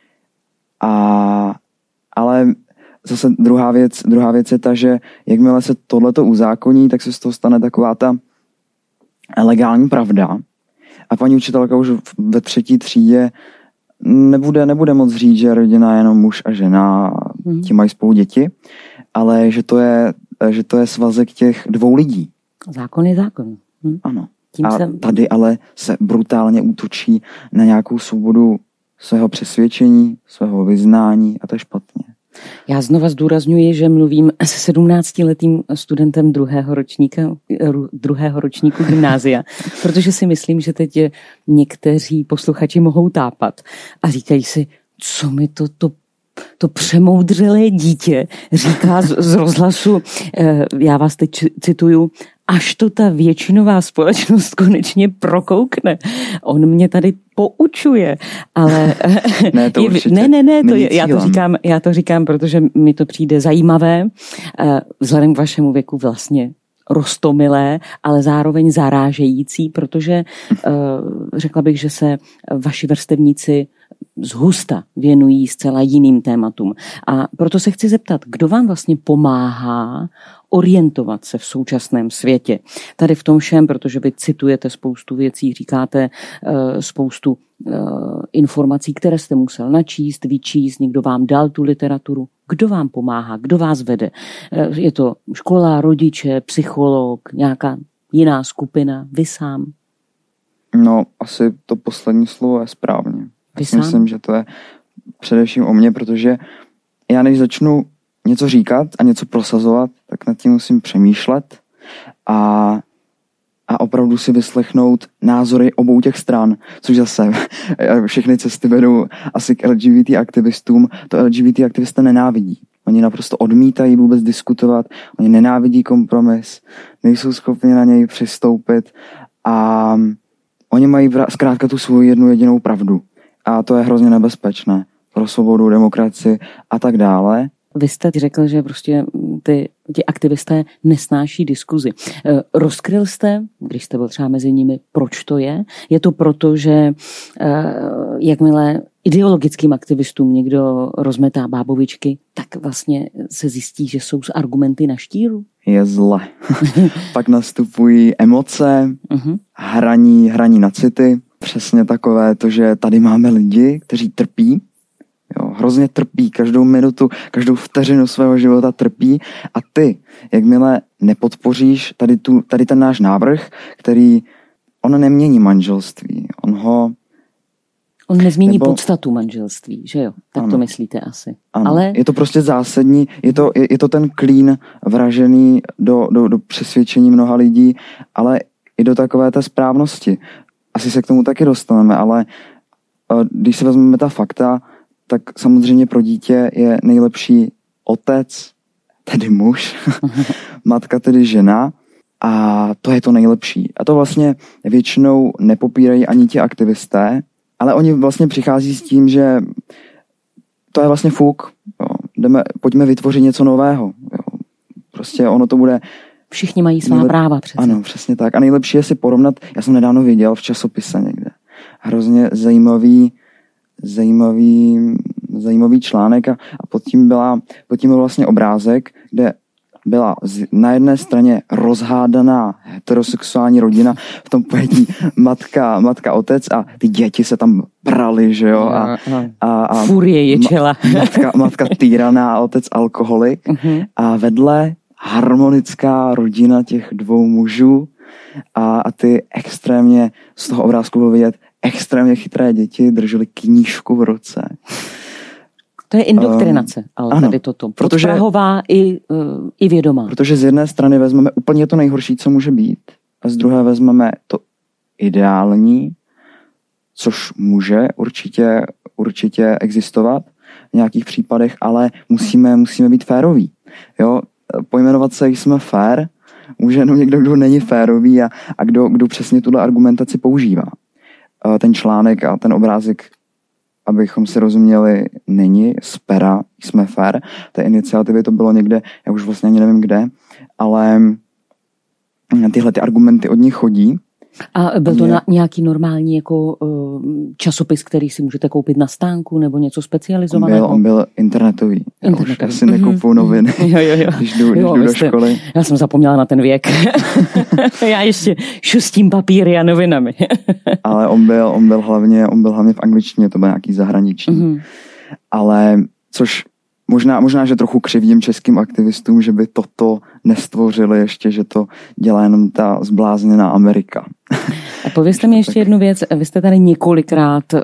A, ale zase druhá věc, druhá věc je ta, že jakmile se tohleto uzákoní, tak se z toho stane taková ta legální pravda. A paní učitelka už ve třetí třídě Nebude, nebude moc říct, že rodina je jenom muž a žena, hmm. ti mají spolu děti, ale že to je, že to je svazek těch dvou lidí. Zákon je zákon. Hm. Ano. Tím a jsem... tady ale se brutálně útočí na nějakou svobodu svého přesvědčení, svého vyznání a to je špatně. Já znova zdůrazňuji, že mluvím se sedmnáctiletým studentem druhého ročníka, druhého ročníku gymnázia, protože si myslím, že teď někteří posluchači mohou tápat a říkají si, co mi to, to, to přemoudřelé dítě říká z, z rozhlasu, já vás teď cituju, až to ta většinová společnost konečně prokoukne. On mě tady poučuje, ale ne, to určitě ne, ne, ne, to je, já to říkám, já to říkám, protože mi to přijde zajímavé, vzhledem k vašemu věku vlastně roztomilé, ale zároveň zarážející, protože řekla bych, že se vaši vrstevníci zhusta věnují zcela jiným tématům. A proto se chci zeptat, kdo vám vlastně pomáhá orientovat se v současném světě. Tady v tom všem, protože vy citujete spoustu věcí, říkáte uh, spoustu uh, informací, které jste musel načíst, vyčíst, někdo vám dal tu literaturu. Kdo vám pomáhá, kdo vás vede? Uh, je to škola, rodiče, psycholog, nějaká jiná skupina, vy sám? No, asi to poslední slovo je správně. Vy Já sám? myslím, že to je především o mně, protože já než začnu něco říkat a něco prosazovat, tak nad tím musím přemýšlet a, a opravdu opravdu si vyslechnout názory obou těch stran, což zase všechny cesty vedou asi k L G B T aktivistům. To L G B T aktivisté nenávidí. Oni naprosto odmítají vůbec diskutovat, oni nenávidí kompromis, nejsou schopni na něj přistoupit a oni mají zkrátka tu svou jednu jedinou pravdu. A to je hrozně nebezpečné pro svobodu, demokracii a tak dále. Vy jste řekl, že prostě ty, ti aktivisté nesnáší diskuzi. Rozkryl jste, když jste byl třeba mezi nimi, proč to je? Je to proto, že jakmile ideologickým aktivistům někdo rozmetá bábovičky, tak vlastně se zjistí, že jsou s argumenty na štíru? Je zle. Pak nastupují emoce, uh-huh. hraní, hraní na city. Přesně takové to, že tady máme lidi, kteří trpí, jo, hrozně trpí, každou minutu, každou vteřinu svého života trpí a ty, jakmile nepodpoříš tady, tu, tady ten náš návrh, který, on nemění manželství, on ho... On nezmění nebo... podstatu manželství, že jo? Tak ano. To myslíte asi. Ano. Ale... Je to prostě zásadní, je to, je, je to ten klín vražený do, do, do přesvědčení mnoha lidí, ale i do takové té správnosti. Asi se k tomu taky dostaneme, ale když si vezmeme ta fakta, tak samozřejmě pro dítě je nejlepší otec, tedy muž, matka, tedy žena, a to je to nejlepší. A to vlastně většinou nepopírají ani ti aktivisté, ale oni vlastně přichází s tím, že to je vlastně fuk. Jo. Jdeme, pojďme vytvořit něco nového. Jo. Prostě ono to bude... Všichni mají svá nejlep... práva přece. Ano, přesně tak. A nejlepší je si porovnat, já jsem nedávno viděl v časopise někde, hrozně zajímavý, zajímavý, zajímavý článek a, a pod tím, byla, pod tím byl vlastně obrázek, kde byla z, na jedné straně rozhádaná heterosexuální rodina, v tom pojetí matka, matka, otec a ty děti se tam prali, že jo? A, a, a furie ječela. Ma, matka, matka týraná, otec alkoholik. Uh-huh. A vedle harmonická rodina těch dvou mužů a, a ty extrémně, z toho obrázku bylo vidět, extrémně chytré děti držely knížku v ruce. To je indoktrinace, um, ale ano, tady toto. Podprahová i, uh, i vědomá. Protože z jedné strany vezmeme úplně to nejhorší, co může být, a z druhé vezmeme to ideální, což může určitě, určitě existovat v nějakých případech, ale musíme, musíme být féroví. Jo? Pojmenovat se, jsme fér, může jenom někdo, kdo není férový a, a kdo, kdo přesně tuhle argumentaci používá. Ten článek a ten obrázek, abychom si rozuměli, není z pera Jsme fér. Té iniciativy to bylo někde, já už vlastně ani nevím kde, ale tyhle ty argumenty od nich chodí. A byl to je... na nějaký normální jako uh, časopis, který si můžete koupit na stánku nebo něco specializovaného? On byl, on byl internetový. internetový. Já už asi mm-hmm. nekupuju noviny, jo, jo, jo. když jdu, když jo, jdu do jste, školy. Já jsem zapomněla na ten věk. Já ještě šustím papíry a novinami. Ale on byl, on byl hlavně, on byl hlavně v angličtině, to byl nějaký zahraniční. Mm-hmm. Ale což Možná, možná, že trochu křivdím českým aktivistům, že by toto nestvořili ještě, že to dělá jenom ta zblázněná Amerika. A povězte mi ještě tak... jednu věc. Vy jste tady několikrát uh,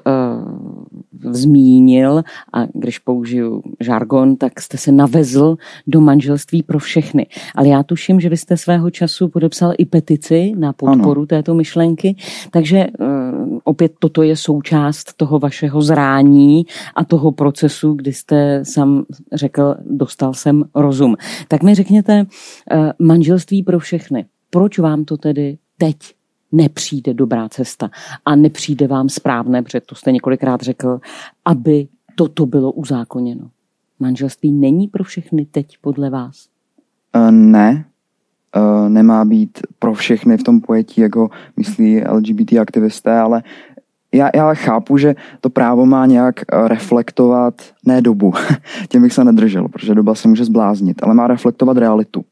zmínil, a když použiju žargon, tak jste se navezl do manželství pro všechny. Ale já tuším, že vy jste svého času podepsal i petici na podporu ano. této myšlenky, takže uh, opět toto je součást toho vašeho zrání a toho procesu, kdy jste sám řekl, dostal jsem rozum. Tak mi řekněte, uh, manželství pro všechny. Proč vám to tedy teď nepřijde dobrá cesta a nepřijde vám správné, protože to jste několikrát řekl, aby toto bylo uzákoněno? Manželství není pro všechny teď podle vás? Uh, ne. Uh, nemá být pro všechny v tom pojetí, jako myslí L G B T aktivisté, ale já, já chápu, že to právo má nějak reflektovat, ne dobu, tím bych se nedržel, protože doba se může zbláznit, ale má reflektovat realitu.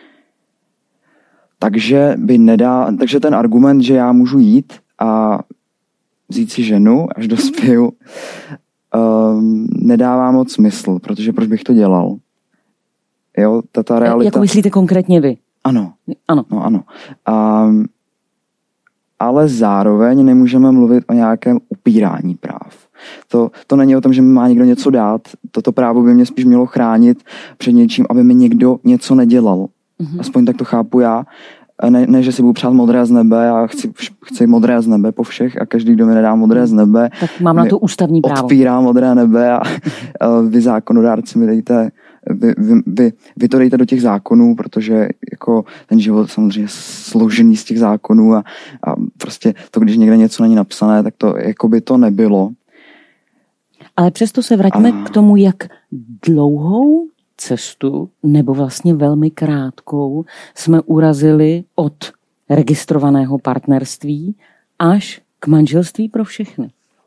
Takže by nedá, takže ten argument, že já můžu jít a vzít si ženu, až dospěju, um, nedává moc smysl, protože proč bych to dělal? Jo, ta, ta realita... Jako myslíte konkrétně vy? Ano. Ano. No, ano. Um, ale zároveň nemůžeme mluvit o nějakém upírání práv. To, to není o tom, že mi má někdo něco dát. Toto právo by mě spíš mělo chránit před něčím, aby mi někdo něco nedělal. Mm-hmm. Aspoň tak to chápu já. Ne, ne, že si budu přát modré z nebe a chci, chci modré z nebe po všech a každý, kdo mi nedá modré z nebe, tak mám na to ústavní právo. Odpírá modré nebe a, a vy zákonodárci mi dejte, vy, vy, vy, vy to dejte do těch zákonů, protože jako ten život samozřejmě složený z těch zákonů a, a prostě to, když někde něco není napsané, tak to jako by to nebylo. Ale přesto se vraťme a... k tomu, jak dlouhou cestu, nebo vlastně velmi krátkou, jsme urazili od registrovaného partnerství až k manželství pro všechny.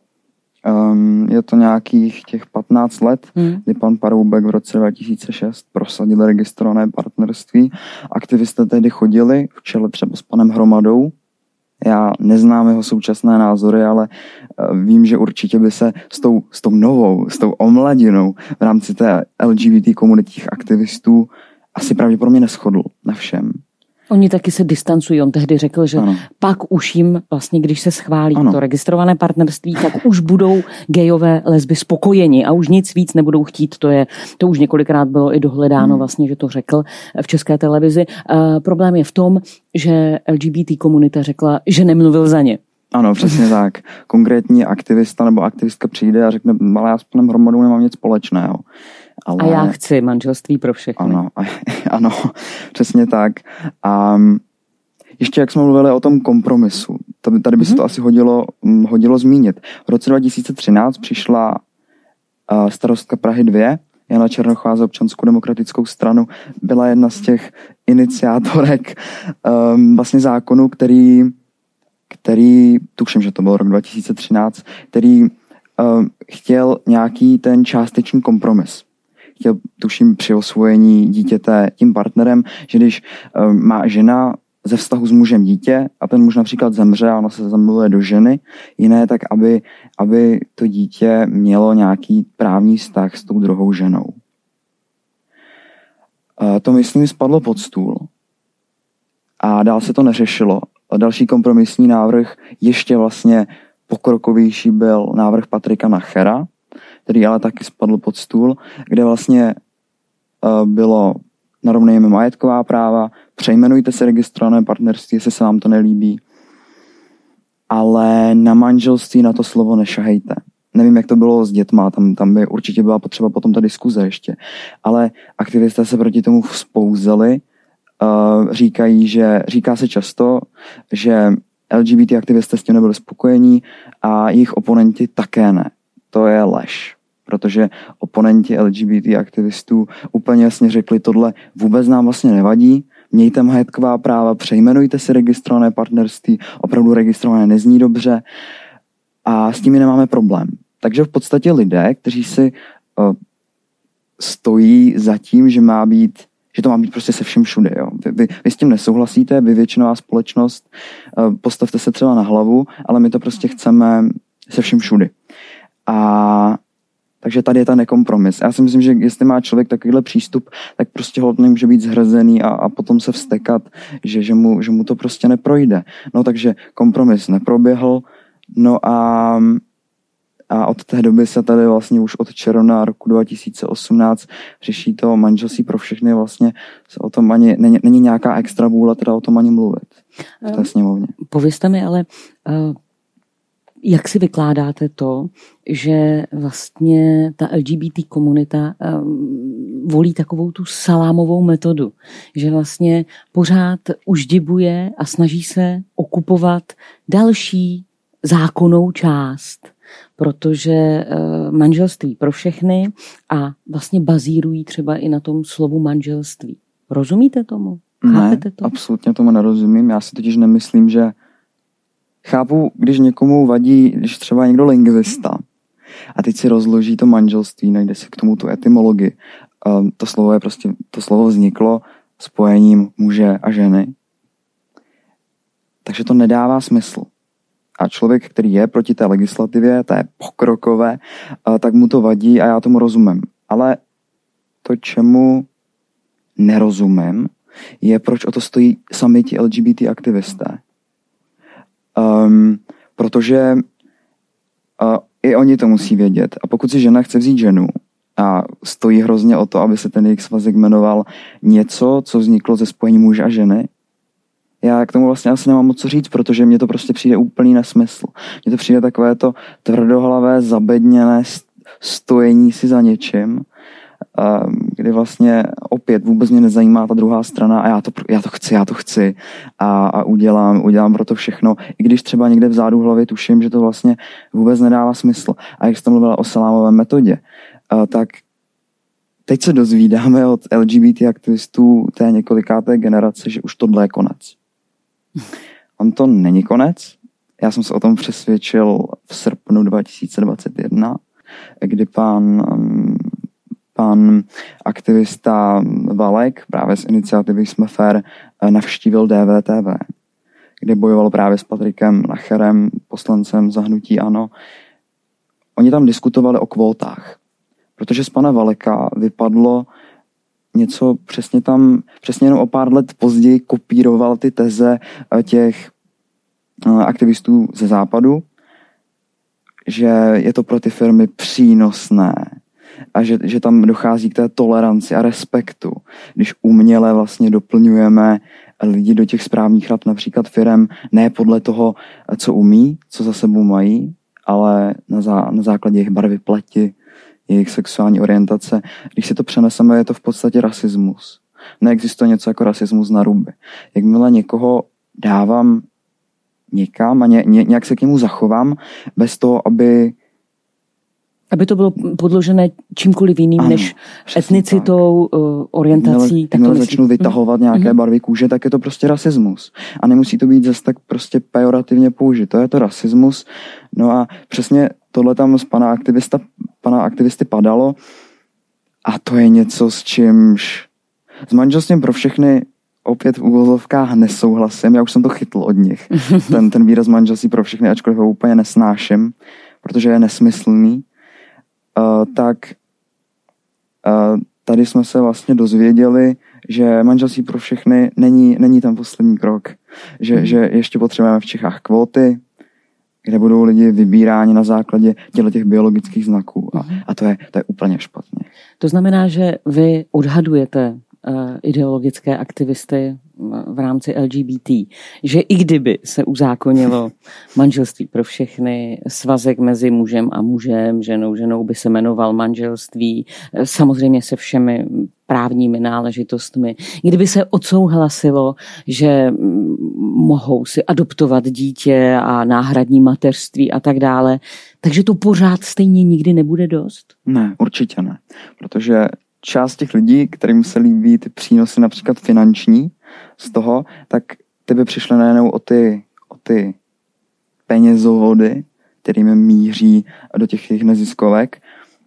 Um, je to nějakých těch patnáct let, hmm. kdy pan Paroubek v roce dva tisíce šest prosadil registrované partnerství. Aktivisté tehdy chodili v čele třeba s panem Hromadou. Já neznám jeho současné názory, ale vím, že určitě by se s tou, s tou novou, s tou omladinou v rámci té L G B T komunitních aktivistů asi pravděpodobně neshodl na všem. Oni taky se distancují. On tehdy řekl, že ano. Pak už jim vlastně, když se schválí ano. to registrované partnerství, tak už budou gejové lesby spokojeni a už nic víc nebudou chtít. To je, to už několikrát bylo i dohledáno hmm. vlastně, že to řekl v České televizi. Uh, problém je v tom, že L G B T komunita řekla, že nemluvil za ně. Ano, přesně tak. Konkrétní aktivista nebo aktivistka přijde a řekne, ale já s panem Hromadou nemám nic společného. Ale... A já chci manželství pro všechny. Ano, ano, přesně tak. A ještě jak jsme mluvili o tom kompromisu, tady, tady by mm-hmm. se to asi hodilo, hodilo zmínit. V roce dva tisíce třináct přišla uh, starostka Prahy dva, Jana Černochová za Občanskou demokratickou stranu, byla jedna z těch iniciátorek um, vlastně zákonu, který, který, tuším, že to byl rok dva tisíce třináct, který um, chtěl nějaký ten částečný kompromis. Chtěl, tuším, při osvojení dítěte tím partnerem, že když um, má žena ze vztahu s mužem dítě a ten muž například zemře a ono se zamiluje do ženy, jiné tak, aby, aby to dítě mělo nějaký právní vztah s tou druhou ženou. Uh, to, myslím, spadlo pod stůl a dál se to neřešilo. A další kompromisní návrh, ještě vlastně pokrokovější, byl návrh Patrika Nachera, který ale taky spadl pod stůl, kde vlastně uh, bylo narovnejme majetková práva, přejmenujte se registrované partnerství, jestli se vám to nelíbí, ale na manželství na to slovo nešahejte. Nevím, jak to bylo s dětma, tam, tam by určitě byla potřeba potom ta diskuze ještě, ale aktivisté se proti tomu vzpouzeli, uh, říkají, že, říká se často, že L G B T aktivisté s tím nebyli spokojení a jejich oponenti také ne. To je lež, protože oponenti L G B T aktivistů úplně jasně řekli, tohle vůbec nám vlastně nevadí, mějte majetková práva, přejmenujte si registrované partnerství, opravdu registrované nezní dobře a s tím nemáme problém. Takže v podstatě lidé, kteří si uh, stojí za tím, že má být, že to má být prostě se všem všude. Jo. Vy, vy, vy s tím nesouhlasíte, vy většinová společnost, uh, postavte se třeba na hlavu, ale my to prostě chceme se všem všude. A takže tady je ta nekompromis. Já si myslím, že jestli má člověk takovýhle přístup, tak prostě holt nemůže být zhrzený a, a potom se vztekat, že, že, mu, že mu to prostě neprojde. No takže kompromis neproběhl, no a, a od té doby se tady vlastně už od června roku dva tisíce osmnáct řeší to manželství pro všechny, vlastně se o tom ani, není, není nějaká extra vůle teda o tom ani mluvit v té sněmovně. Povězte mi ale, uh... jak si vykládáte to, že vlastně ta L G B T komunita um, volí takovou tu salámovou metodu, že vlastně pořád uždibuje a snaží se okupovat další zákonnou část, protože uh, manželství pro všechny a vlastně bazírují třeba i na tom slovu manželství. Rozumíte tomu? Chápete ne, to? Absolutně tomu nerozumím. Já si totiž nemyslím, že chápu, když někomu vadí, když třeba někdo lingvista a teď si rozloží to manželství, najde si k tomu tu etymologii. Um, to slovo je prostě, to slovo vzniklo spojením muže a ženy. Takže to nedává smysl. A člověk, který je proti té legislativě, té pokrokové, uh, tak mu to vadí a já tomu rozumím. Ale to, čemu nerozumím, je, proč o to stojí sami ti L G B T aktivisté. Um, protože uh, i oni to musí vědět. A pokud si žena chce vzít ženu a stojí hrozně o to, aby se ten jejich svazek jmenoval něco, co vzniklo ze spojení muže a ženy, já k tomu vlastně asi nemám moc co říct, protože mně to prostě přijde úplný nesmysl. Mně to přijde takové to tvrdohlavé, zabedněné stojení si za něčím, kdy vlastně opět vůbec mě nezajímá ta druhá strana a já to, já to chci, já to chci a, a udělám, udělám pro to všechno, i když třeba někde vzadu v hlavě tuším, že to vlastně vůbec nedává smysl. A jak jste mluvila o salámové metodě, tak teď se dozvídáme od L G B T aktivistů té několikáté generace, že už tohle je konec. On to není konec. Já jsem se o tom přesvědčil v srpnu dva tisíce dvacet jedna, kdy pan, pan aktivista Valek právě z iniciativy Jsme fér navštívil D V T V, kde bojoval právě s Patrikem Nacherem, poslancem za hnutí ANO. Oni tam diskutovali o kvótách, protože z pana Valeka vypadlo něco přesně tam, přesně jenom o pár let později kopíroval ty teze těch aktivistů ze západu, že je to pro ty firmy přínosné a že, že tam dochází k té toleranci a respektu, když uměle vlastně doplňujeme lidi do těch správních rad například firem ne podle toho, co umí, co za sebou mají, ale na, zá, na základě jejich barvy pleti, jejich sexuální orientace. Když si to přeneseme, je to v podstatě rasismus. Neexistuje něco jako rasismus na ruby. Jakmile někoho dávám někam a ně, ně, nějak se k němu zachovám, bez toho, aby... Aby to bylo podložené čímkoliv jiným, ano, než etnicitou, tak. orientací. Jakmile začnu vytahovat nějaké mm-hmm. barvy kůže, tak je to prostě rasismus. A nemusí to být zase tak prostě pejorativně použito. Je to rasismus. No a přesně tohle tam z pana aktivista, pana aktivisty padalo. A to je něco, s čímž s manželstvím pro všechny opět v uvozovkách nesouhlasím. Já už jsem to chytl od nich. ten, ten výraz manželství pro všechny, ačkoliv ho úplně nesnáším, protože je nesmyslný. Uh, tak uh, tady jsme se vlastně dozvěděli, že manželství pro všechny není, není ten poslední krok. Že, mm. že ještě potřebujeme v Čechách kvóty, kde budou lidi vybíráni na základě těch biologických znaků. A, a to, je, to je úplně špatně. To znamená, že vy odhadujete uh, ideologické aktivisty v rámci L G B T, že i kdyby se uzákonilo manželství pro všechny, svazek mezi mužem a mužem, ženou, ženou by se jmenoval manželství, samozřejmě se všemi právními náležitostmi. Kdyby se odsouhlasilo, že mohou si adoptovat dítě a náhradní mateřství a tak dále, takže to pořád stejně nikdy nebude dost? Ne, určitě ne. Protože část těch lidí, kterým se líbí ty přínosy například finanční z toho, tak ty by přišly najednou o ty, o ty penězovody, kterými míří do těch jejich neziskovek.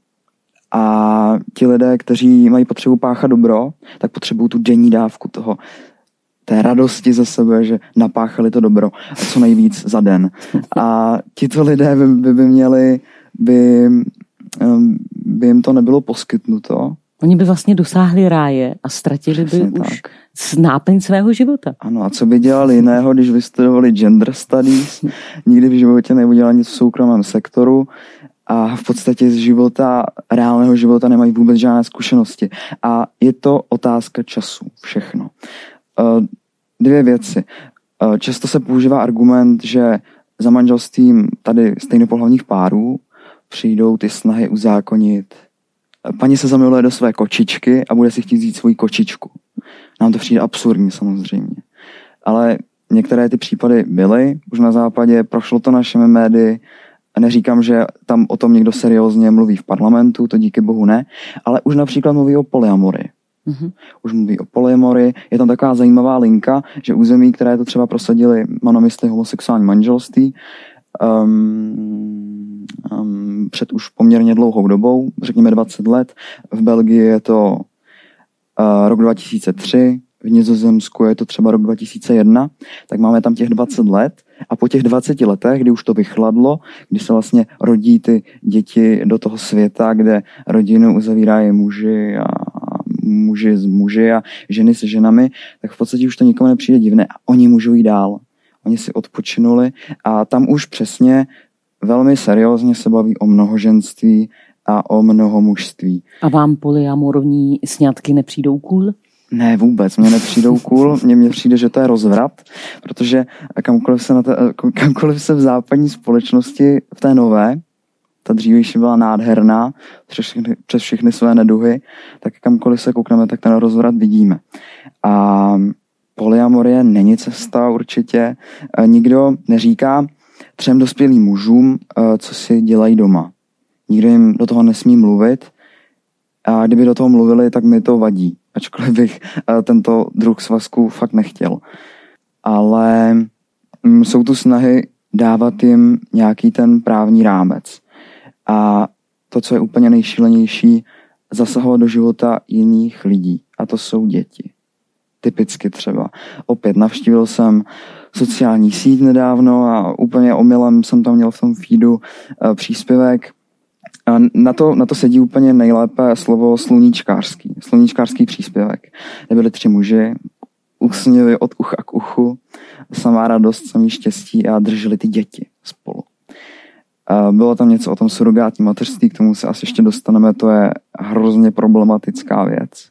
A ti lidé, kteří mají potřebu páchat dobro, tak potřebují tu denní dávku toho, té radosti ze sebe, že napáchali to dobro a co nejvíc za den. A tito lidé by, by, by měli, by, by jim to nebylo poskytnuto. Oni by vlastně dosáhli ráje a ztratili by tak už náplň svého života. Ano, a co by dělali jiného, když vystudovali gender studies, nikdy v životě neudělali nic v soukromém sektoru a v podstatě z života, reálného života nemají vůbec žádné zkušenosti. A je to otázka času, všechno. Dvě věci. Často se používá argument, že za manželstvím tady stejnopohlavních párů přijdou ty snahy uzákonit. Paní se zamiluje do své kočičky a bude si chtít vzít svoji kočičku. Nám to přijde absurdní samozřejmě. Ale některé ty případy byly už na západě, prošlo to našimi médii. Neříkám, že tam o tom někdo seriózně mluví v parlamentu, to díky bohu ne, ale už například mluví o polyamorii. Mm-hmm. Už mluví o polyamorii. Je tam taková zajímavá linka, že území, které to třeba prosadili monomisty homosexuální manželství, Um, um, před už poměrně dlouhou dobou, řekněme dvacet let. V Belgii je to uh, rok dva tisíce tři, v Nizozemsku je to třeba rok dva tisíce jedna, tak máme tam těch dvacet let a po těch dvaceti letech, kdy už to vychladlo, kdy se vlastně rodí ty děti do toho světa, kde rodinu uzavírají muži a muži s muži a ženy se ženami, tak v podstatě už to nikomu nepřijde divné a oni můžou jít dál. Oni si odpočinuli a tam už přesně velmi seriózně se baví o mnohoženství a o mnohomužství. A vám polyamorovní sňatky nepřijdou cool? Ne, vůbec, mně nepřijdou cool, mně, mně přijde, že to je rozvrat, protože kamkoliv se, na te, kamkoliv se v západní společnosti, v té nové, ta dřívější byla nádherná, přes všechny, přes všechny své neduhy, tak kamkoliv se koukneme, tak ten rozvrat vidíme. A polyamorie není cesta určitě. Nikdo neříká třem dospělým mužům, co si dělají doma. Nikdo jim do toho nesmí mluvit a kdyby do toho mluvili, tak mi to vadí. Ačkoliv bych tento druh svazku fakt nechtěl. Ale jsou tu snahy dávat jim nějaký ten právní rámec. A to, co je úplně nejšílenější, zasahovat do života jiných lidí. A to jsou děti. Typicky třeba. Opět navštívil jsem sociální síť nedávno a úplně omylem jsem tam měl v tom feedu příspěvek. A na to, na to sedí úplně nejlépe slovo sluníčkářský. Sluníčkářský příspěvek. Kde byli tři muži, úsměvy od ucha k uchu, samá radost, samý štěstí a drželi ty děti spolu. A bylo tam něco o tom surogátní mateřství, k tomu se asi ještě dostaneme, to je hrozně problematická věc.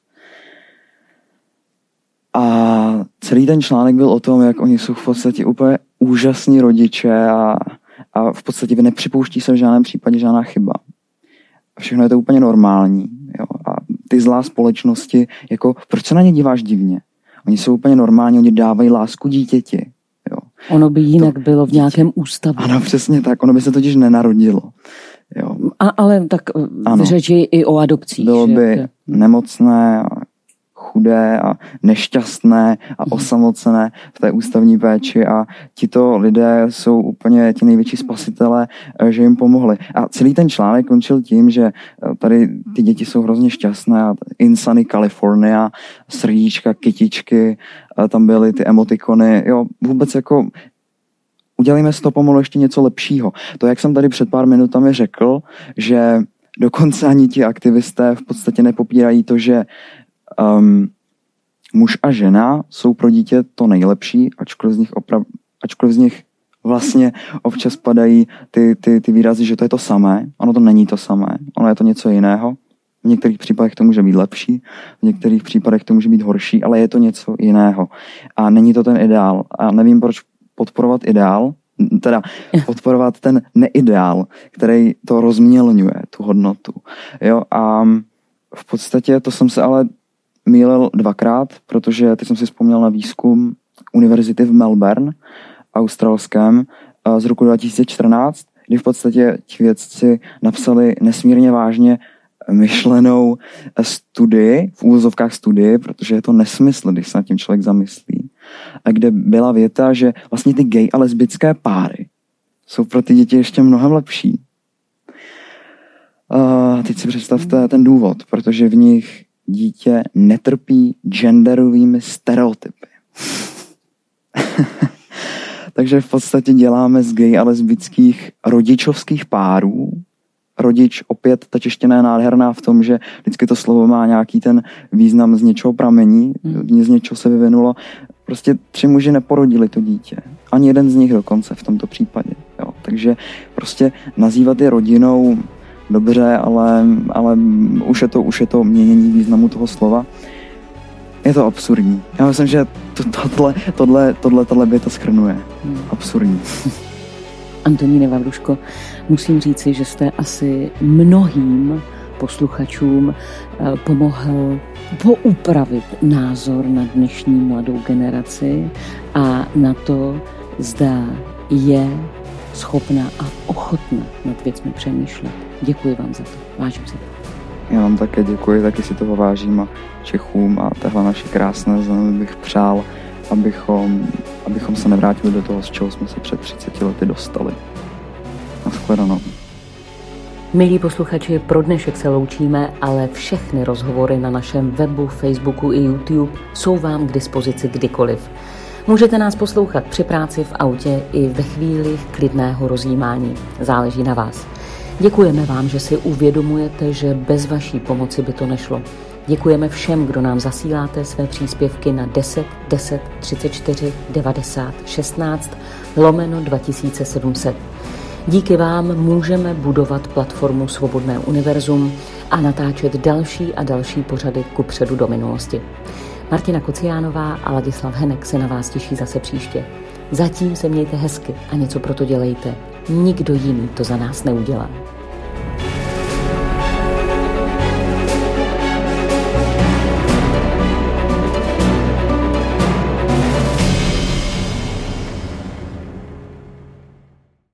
A celý ten článek byl o tom, jak oni jsou v podstatě úplně úžasní rodiče a, a v podstatě nepřipouští se v žádném případě žádná chyba. Všechno je to úplně normální. Jo. A ty zlá společnosti, jako proč se na ně díváš divně? Oni jsou úplně normální, oni dávají lásku dítěti. Jo. Ono by jinak to bylo v nějakém ústavu. Ano, přesně tak, ono by se totiž nenarodilo. Jo. A, ale tak v řeči i o adopcích. Bylo by že? nemocné a chudé a nešťastné a osamocené v té ústavní péči a tito lidé jsou úplně ti největší spasitelé, že jim pomohli. A celý ten článek končil tím, že tady ty děti jsou hrozně šťastné a Insany California, srdíčka, kytičky, tam byly ty emotikony, jo, vůbec jako udělejme z toho pomalu ještě něco lepšího. To, jak jsem tady před pár minutami řekl, že dokonce ani ti aktivisté v podstatě nepopírají to, že Um, muž a žena jsou pro dítě to nejlepší, ačkoliv z nich, oprav, ačkoliv z nich vlastně občas padají ty, ty, ty výrazy, že to je to samé. Ono to není to samé, ono je to něco jiného. V některých případech to může být lepší, v některých případech to může být horší, ale je to něco jiného. A není to ten ideál. A nevím, proč podporovat ideál, teda podporovat ten neideál, který to rozmělňuje, tu hodnotu. Jo, a v podstatě to jsem se ale mýlil dvakrát, protože teď jsem si vzpomněl na výzkum univerzity v Melbourne, australském, z roku dva tisíce čtrnáct, kdy v podstatě ti vědci napsali nesmírně vážně myšlenou studii, v úvozovkách studii, protože je to nesmysl, když se nad tím člověk zamyslí, a kde byla věta, že vlastně ty gay a lesbické páry jsou pro ty děti ještě mnohem lepší. A teď si představte ten důvod, protože v nich dítě netrpí genderovými stereotypy. Takže v podstatě děláme z gay a lesbických rodičovských párů. Rodič, opět ta čeština je nádherná v tom, že vždycky to slovo má nějaký ten význam, z něčeho pramení, mm. z něčeho se vyvinulo. Prostě tři muži neporodili to dítě. Ani jeden z nich dokonce v tomto případě. Jo. Takže prostě nazývat je rodinou dobře, ale, ale už, je to, už je to měnění významu toho slova. Je to absurdní. Já myslím, že to, tohle, tohle, tohle, tohle by to shrnuje. Hmm. Absurdní. Antoníne Vavruško, musím říci, že jste asi mnohým posluchačům pomohl poupravit názor na dnešní mladou generaci a na to, zda je schopná a ochotná nad věcmi přemýšlet. Děkuji vám za to. Vážím si to. Já vám také děkuji, taky si toho vážím a Čechům a téhle naší krásné zemi bych přál, abychom, abychom se nevrátili do toho, z čeho jsme se před třiceti lety dostali. Nashledanou. Milí posluchači, pro dnešek se loučíme, ale všechny rozhovory na našem webu, Facebooku i YouTube jsou vám k dispozici kdykoliv. Můžete nás poslouchat při práci, v autě i ve chvíli klidného rozjímání. Záleží na vás. Děkujeme vám, že si uvědomujete, že bez vaší pomoci by to nešlo. Děkujeme všem, kdo nám zasíláte své příspěvky na deset deset třicet čtyři devadesát šestnáct lomeno dva tisíce sedm set. Díky vám můžeme budovat platformu Svobodné univerzum a natáčet další a další pořady kupředu do minulosti. Martina Kociánová a Ladislav Henek se na vás těší zase příště. Zatím se mějte hezky a něco pro to dělejte. Nikdo jiný to za nás neudělá.